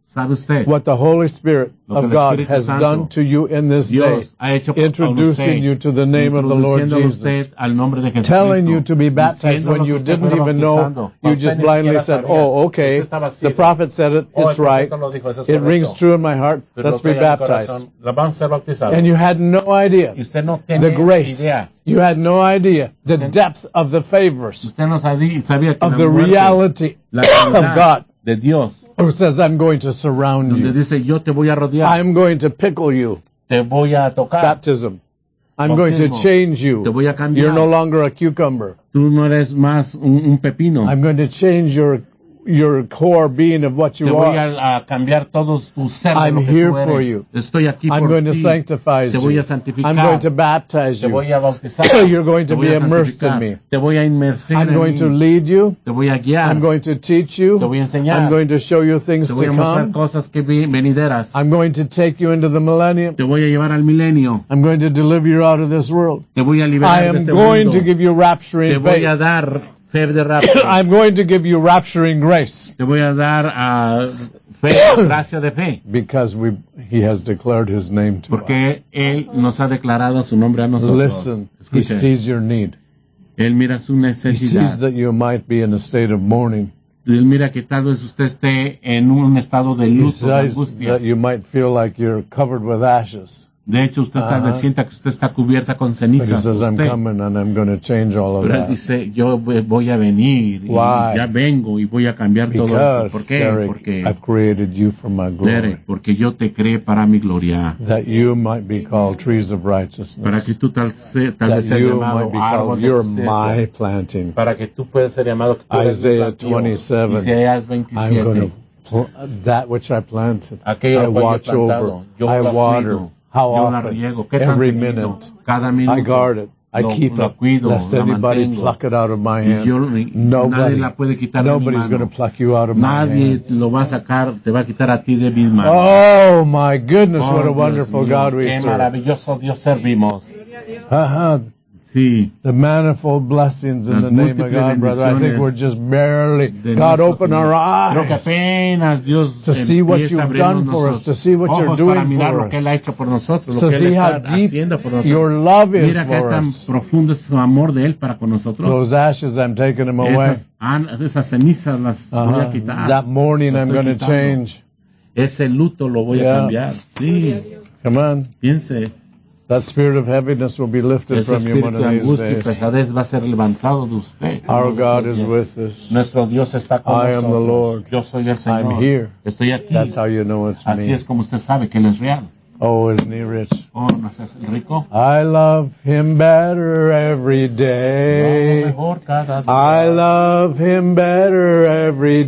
¿Sabe usted what the Holy Spirit lo que of el God Espíritu has Santo, done to you in this day, Dios ha hecho por introducing usted, you to the name of the Lord introduciéndolo Jesus, usted al nombre de telling you Jesucristo, to be baptized when diciéndolo you que usted didn't fuera even know, bautizando, you usted just ni blindly siquiera said, sabía, oh, okay, usted estaba así the de, prophet said it, oh, it's el right, profeta lo dijo, eso es it rings correcto, true in my heart, pero let's lo be que hay en mi baptized. corazón, la vamos a ser bautizados. And you had no idea Y usted no the tenía grace, idea, you had no idea the Usted- depth of the favors usted no sabía, sabía que of la the muerte, reality la of calidad God, de Dios, who says, I'm going to surround donde you, dice, yo te voy a rodear, I'm going to pickle you, te voy a tocar, baptism. I'm going to Bautismo. change you. te voy a cambiar, You're no longer a cucumber. tú no eres más un, un pepino, I'm going to change your your core being of what te you voy are. a, a cambiar todo tu ser de I'm lo que here tú eres. for you. Estoy aquí I'm por going to ti, sanctify te voy you. a santificar, I'm going to baptize te you. voy a bautizar, You're going te to voy be a immersed in santificar, me. te voy a inmersar I'm en going mí, to lead you. te voy a guiar, I'm going to teach te you. voy a enseñar, I'm going to show you things te voy to a mostrar come. cosas que vi- venideras, I'm going to take you into the millennium. te voy a llevar al milenio, I'm going to deliver you out of this world. te voy a I liberar de am este going mundo, to give you te rapturing voy a faith. dar fe de rapto, I'm going to give you rapturing grace. te voy a dar a fe, gracia de fe, Because we, he has declared his name to us. porque Él nos ha declarado su nombre a nosotros. Listen, he Escuche, sees your need. Él mira su He sees necesidad. that you might be in a state of mourning. Él mira que tal vez usted esté en un estado de He luto, de says angustia. that you might feel like you're covered with ashes. De hecho, usted tal vez Ajá. sienta que usted está cubierta con But he cenizas. says, I'm Usted. coming and I'm going to change all of Pero Él that. dice, yo voy a venir y Why? ya vengo y voy a cambiar todo eso. Because, ¿Por qué? Derek, Porque, I've created you for my glory. Derek, porque yo te creé para mi gloria. That you might be called trees of Para que righteousness. tú tal, se- tal That vez seas you llamado might be árbol called, de you're justicia. my planting. Para que tú puedas ser llamado que tú eres mi Isaiah plantío. twenty-seven. Isaías I'm veintisiete. going to pl- that which I planted. Aquello I lo cual yo he watch plantado, over. yo I lo water. cuido, How yo la often? riego. ¿Qué tan Every seguido? minute. Cada minuto. I guard it. I lo, keep la it, cuido, lest la anybody mantengo. pluck it out of my Y hands. yo- nadie Nobody, la puede quitar de mi nobody's mano. going to pluck you out of my Nadie hands. lo va a sacar, te va a quitar a ti de mis manos. Oh my goodness, Oh, what a Dios wonderful mío, God we qué serve. maravilloso Dios servimos. Uh-huh. Sí, The manifold blessings in Las the name of múltiples God, brother. I think bendiciones we're just barely, de God nuestro open Señor. our Creo que eyes apenas Dios to see what empieza a you've abrirnos done for us, nuestros to see what you're ojos para doing mirar for lo que Él us, ha hecho por nosotros, to lo que Él see how está deep haciendo por nosotros. your love is Mira qué for tan us. profundo es su amor de Él para con nosotros. Those ashes, I'm taking them away. Esas, an- esas cenizas las voy a Uh-huh. quitar. That mourning Las I'm estoy going to quitando. change. Ese luto lo voy Yeah. a cambiar. Sí, Come on. piense. That spirit of heaviness will be lifted Ese from you one espíritu of de these angustia y days. pesadez va a ser levantado de usted. Our God Nuestro is Dios- with us. Nuestro Dios está con I am the nosotros. Lord. Yo soy el Señor. I'm here. Estoy aquí. That's how you know it's Así me. es como usted sabe que Él es real. Oh, isn't he rich? Oh, ¿no es rico? I love him better every Lo amo day. mejor cada día. I love him better every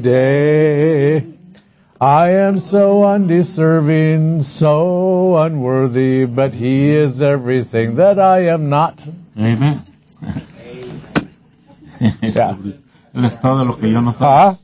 day. I am so undeserving, so unworthy, but he is everything that I am not. Amen. Es- Yeah. Él es todo lo que yo no soy. Huh?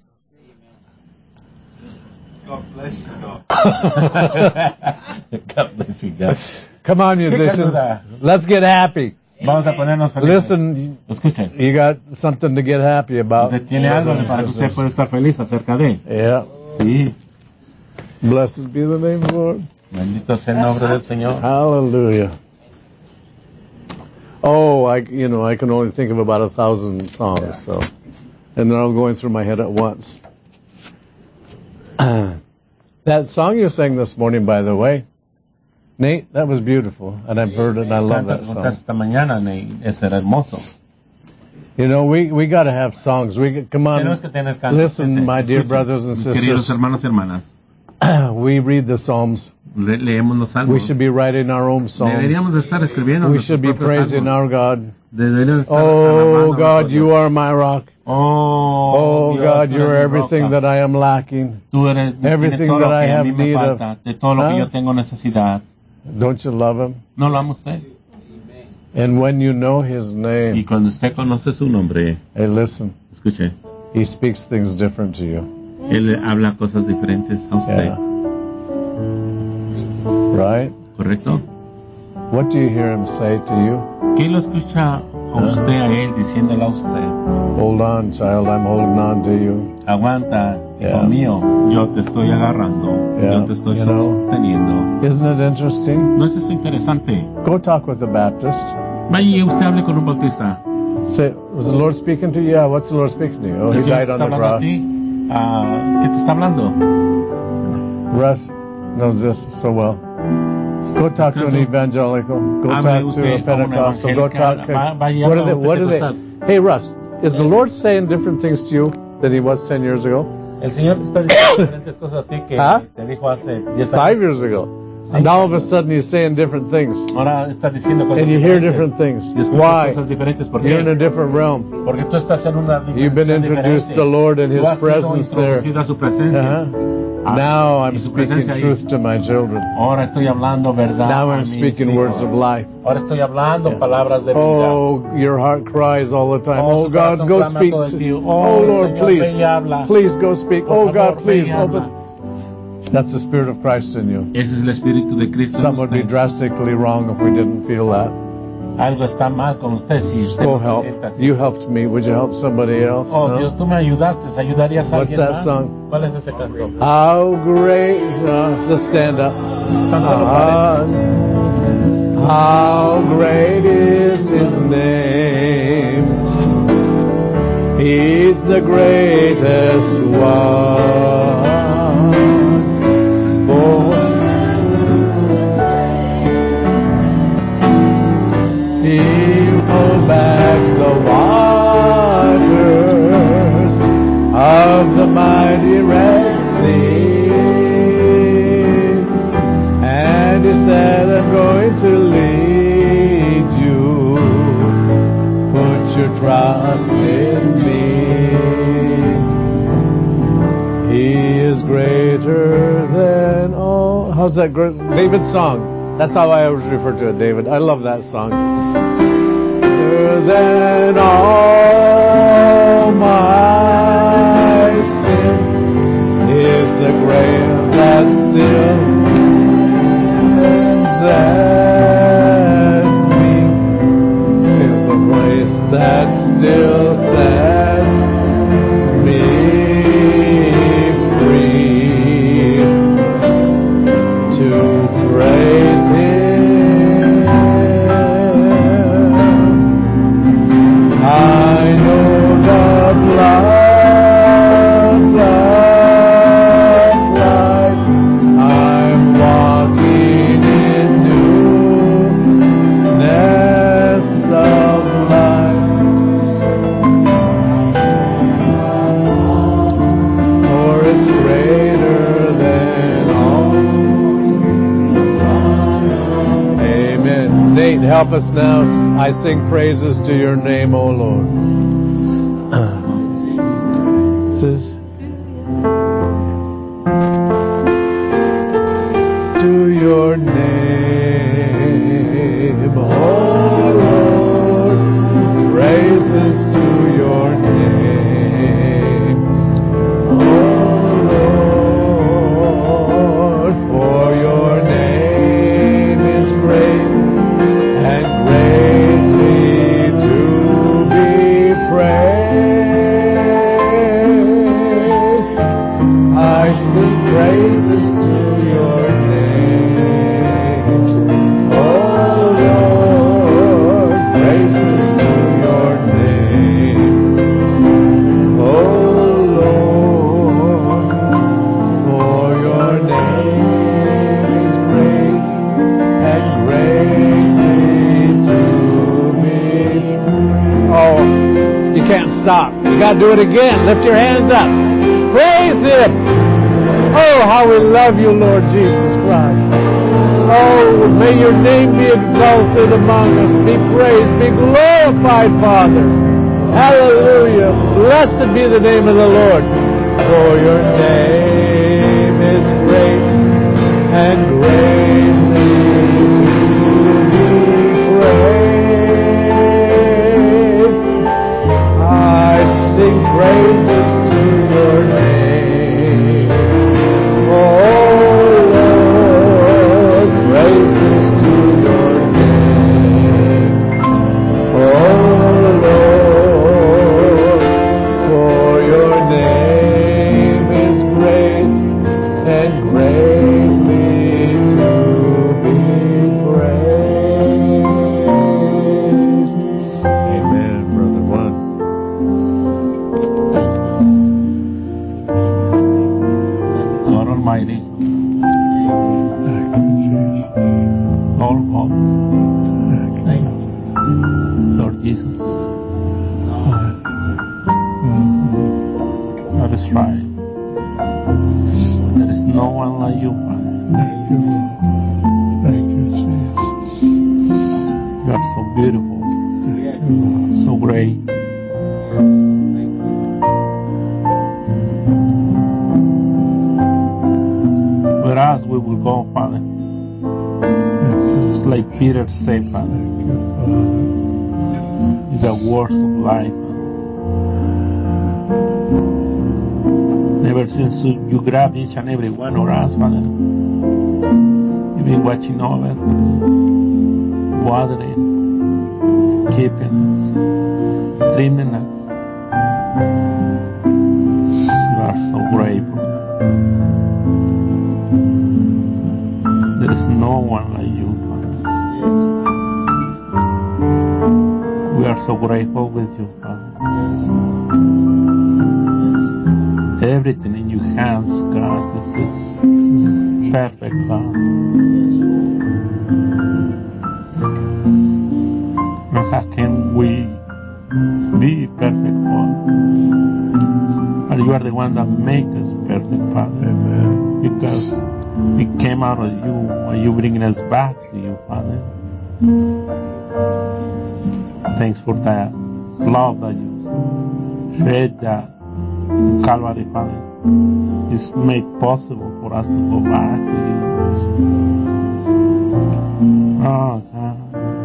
God bless you, God. God bless you, God. Come on, musicians. duda. Let's get happy. Vamos a ponernos felices. Listen, Escuchen. you got something to get happy about. Usted tiene algo para que usted pueda estar feliz acerca de. Yeah. Sí. Blessed be the name of the Lord. Bendito sea el nombre del Señor. Hallelujah. Oh, I, you know, I can only think of about a thousand songs, so, and they're all going through my head at once. That song you sang this morning, by the way, Nate, that was beautiful, and I've heard it, and I love Canta that con song. esta mañana, Ney. Ese era hermoso. You know, we we got to have songs. We come Tenemos que on, tener cantos. listen, my dear Escuchen, brothers and mis queridos sisters. hermanos y hermanas. We read the Psalms. Le- leemos los salmos. We should be writing our own Deberíamos songs. de estar escribiendo We nuestros should be propios praising salmos. our God. Deberíamos estar Oh alabando a God, nuestro you Dios. are my rock. Oh, Oh Dios, God, tú you're eres mi everything roca. that I am lacking. Tú eres everything tienes todo that lo I que a have mí me need of. falta, de todo lo Huh? que yo tengo necesidad. Don't you love him? ¿No lo ama usted? And when you know his Y name, cuando usted conoce su nombre, hey, listen, escuche, he speaks things different to you. Él habla cosas diferentes a usted, Yeah. Right? ¿correcto? What do you hear him say to you? ¿Qué lo escucha a usted a él diciéndole a usted? Hold on, child, I'm holding on to you. Aguanta, Hijo Yeah. mío, yo te estoy agarrando, Yeah, yo te estoy you know. sosteniendo. Isn't it interesting? ¿No es eso interesante? Go talk with a Baptist. Vaya y usted hable con un bautista. Say, was the Lord speaking to you? Yeah, what's the Lord speaking to you? Oh, ¿El he Señor died te on está the hablando a cross. ti? Ah, ¿Qué te está hablando? Russ knows this so well. Go talk to an evangelical. Go Hable talk to usted a a una Pentecostal. Go evangélica. talk. Va- vaya y What are habla they? a un What are they? pentecostal. Hey, Russ, is the Lord saying different things to you than He was ten years ago? El Señor te está diciendo diferentes cosas a ti que ¿Ah? te dijo hace diez Five años. years ago. Sí. And now all of a sudden He's saying different things, Ahora está diciendo cosas and you hear diferentes. different things. Y escuchas Why? cosas diferentes. ¿Por You're in a qué? different realm. Porque tú estás en una You've been dimensión introduced diferente. to the Lord and Tú His has sido presence there. introducido a su presencia. Uh-huh. Ah, Now I'm y su speaking presencia ahí. truth to my children. Ahora estoy hablando verdad. Now a I'm mis speaking hijos. words of life. Ahora estoy hablando Yeah. palabras de vida. Oh, your heart cries all the time. Oh, Oh su God, corazón go clama speak. todo el to- tiempo. Oh Oh, Lord, Señor, please, ven y habla. please go speak. Por Oh favor, God, ven please y habla. open. That's the Spirit of Christ in you. Ese es el Espíritu de Cristo. en Something would be usted. drastically wrong if we didn't feel that. Algo está mal con usted si usted Oh no se help! sienta así. You helped me. Would you help somebody else? Oh, No? Dios, tú me ayudaste. ¿Ayudarías a What's alguien that más? song? ¿Cuál es ese canto? How great! Uh, just stand up. Tan solo Ah, parece. how great is His name? He's the greatest one. For He pulled back the waters of the mighty Red Sea, and He said, I'm going to lead you. Put your trust in me. He is greater than all. How's that? David's song. That's how I always refer to it, David. I love that song. Greater than all my sin is the grave that still possesses me. Is the grace that still set me free to praise Him. I know the floods of life. I'm walking in newness of life. For it's greater than all. Amen. Nate, help us now. I sing praises to your name, O Lord. Says, to your name, O Lord. Praises to your name, O Lord. For your name is great and greatly to be praised. I sing praises to your name, oh Lord. Praises to your name, oh Lord. For your name is great and greatly to be. Oh, you can't stop. You got to do it again. Lift your hands up. Praise Him. Oh, how we love you, Lord Jesus Christ. Oh, may your name be exalted among us. Be praised. Be glorified, Father. Hallelujah. Blessed be the name of the Lord. For your name is great and greatly to be praised. I sing praises to your name, oh Lord. Praises to your name, oh Lord. For your name is hot. Thank you. Lord Jesus, Mm-hmm. that is right. There is no one like you, Father. Thank you, Lord. Thank you, Jesus. You are so beautiful, Thank you, Lord. so great. With us, we will go, Father. Just like Peter said, Father. Thank you, Father. The words of life. Ever since you grab each and every one of us, Father, you've been watching over, watering, keeping us, trimming us. You are so grateful. There is no one like you, Father. We are so grateful with you, Father. Everything in your hands, God, is just perfect, God. And how can we be perfect, God? But you are the one that makes us perfect, Father. Amen. Because we came out of you and you bringing us back to you, Father. Thanks for that love that you shed that Calvary, Father. It's made possible for us to go back to you. Oh, God.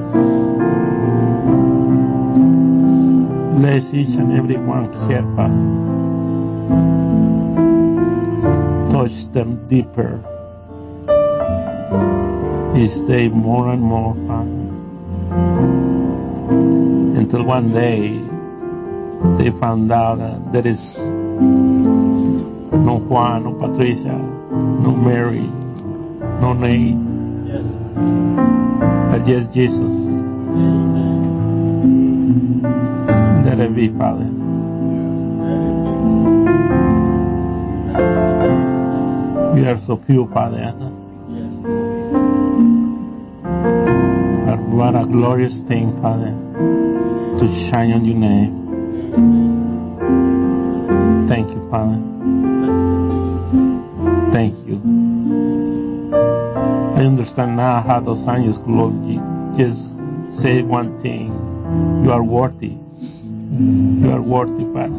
Bless each and every one here, Father. Touch them deeper. Each day more and more, Father. Until one day they found out that there is no Juan, no Patricia, no Mary, no Nate, but just Jesus. Let it be, Father. We are so pure, Father. But what a glorious thing, Father, to shine on your name. Thank you, Father. Thank you. I understand now how those angels could just say one thing. You are worthy. You are worthy, Father.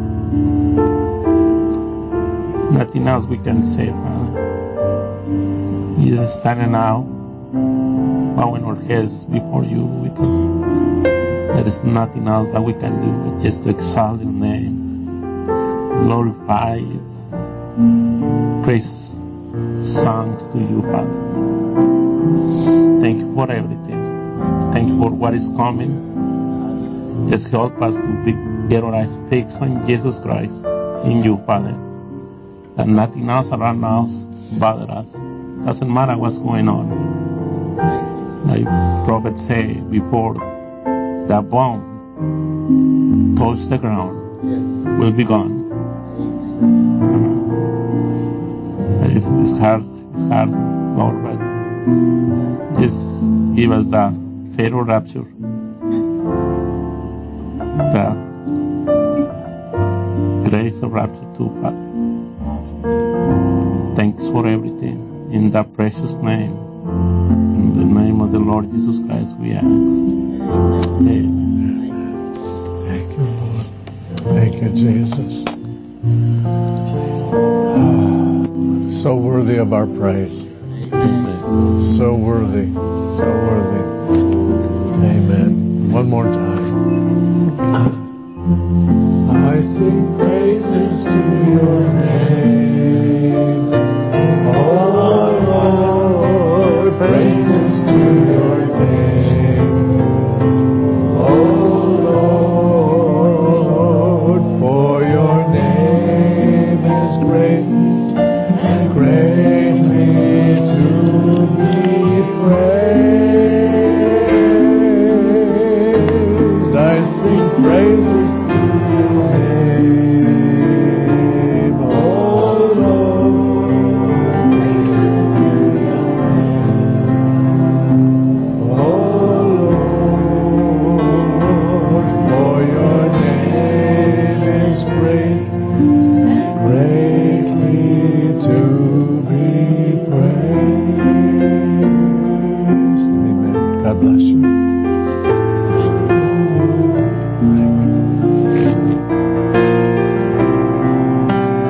Nothing else we can say, Father. He is standing out, bowing our heads before you, because there is nothing else that we can do but just to exalt your name, glorify you, praise songs to you, Father. Thank you for everything. Thank you for what is coming. Just help us to be, get our eyes fixed on Jesus Christ, in you, Father. That nothing else around us bothers us. Doesn't matter what's going on. Like prophet said before, that bomb touch the ground, will be gone. Uh, it's, it's hard, it's hard, Lord, but just give us that fatal rapture, the grace of rapture too, Father. Thanks for everything. In that precious name, in the name of the Lord Jesus Christ, we ask. Amen. Thank you, Lord. Thank you, Jesus. So worthy of our praise. Amen. So worthy. So worthy. Amen. One more time. I sing praises to your name.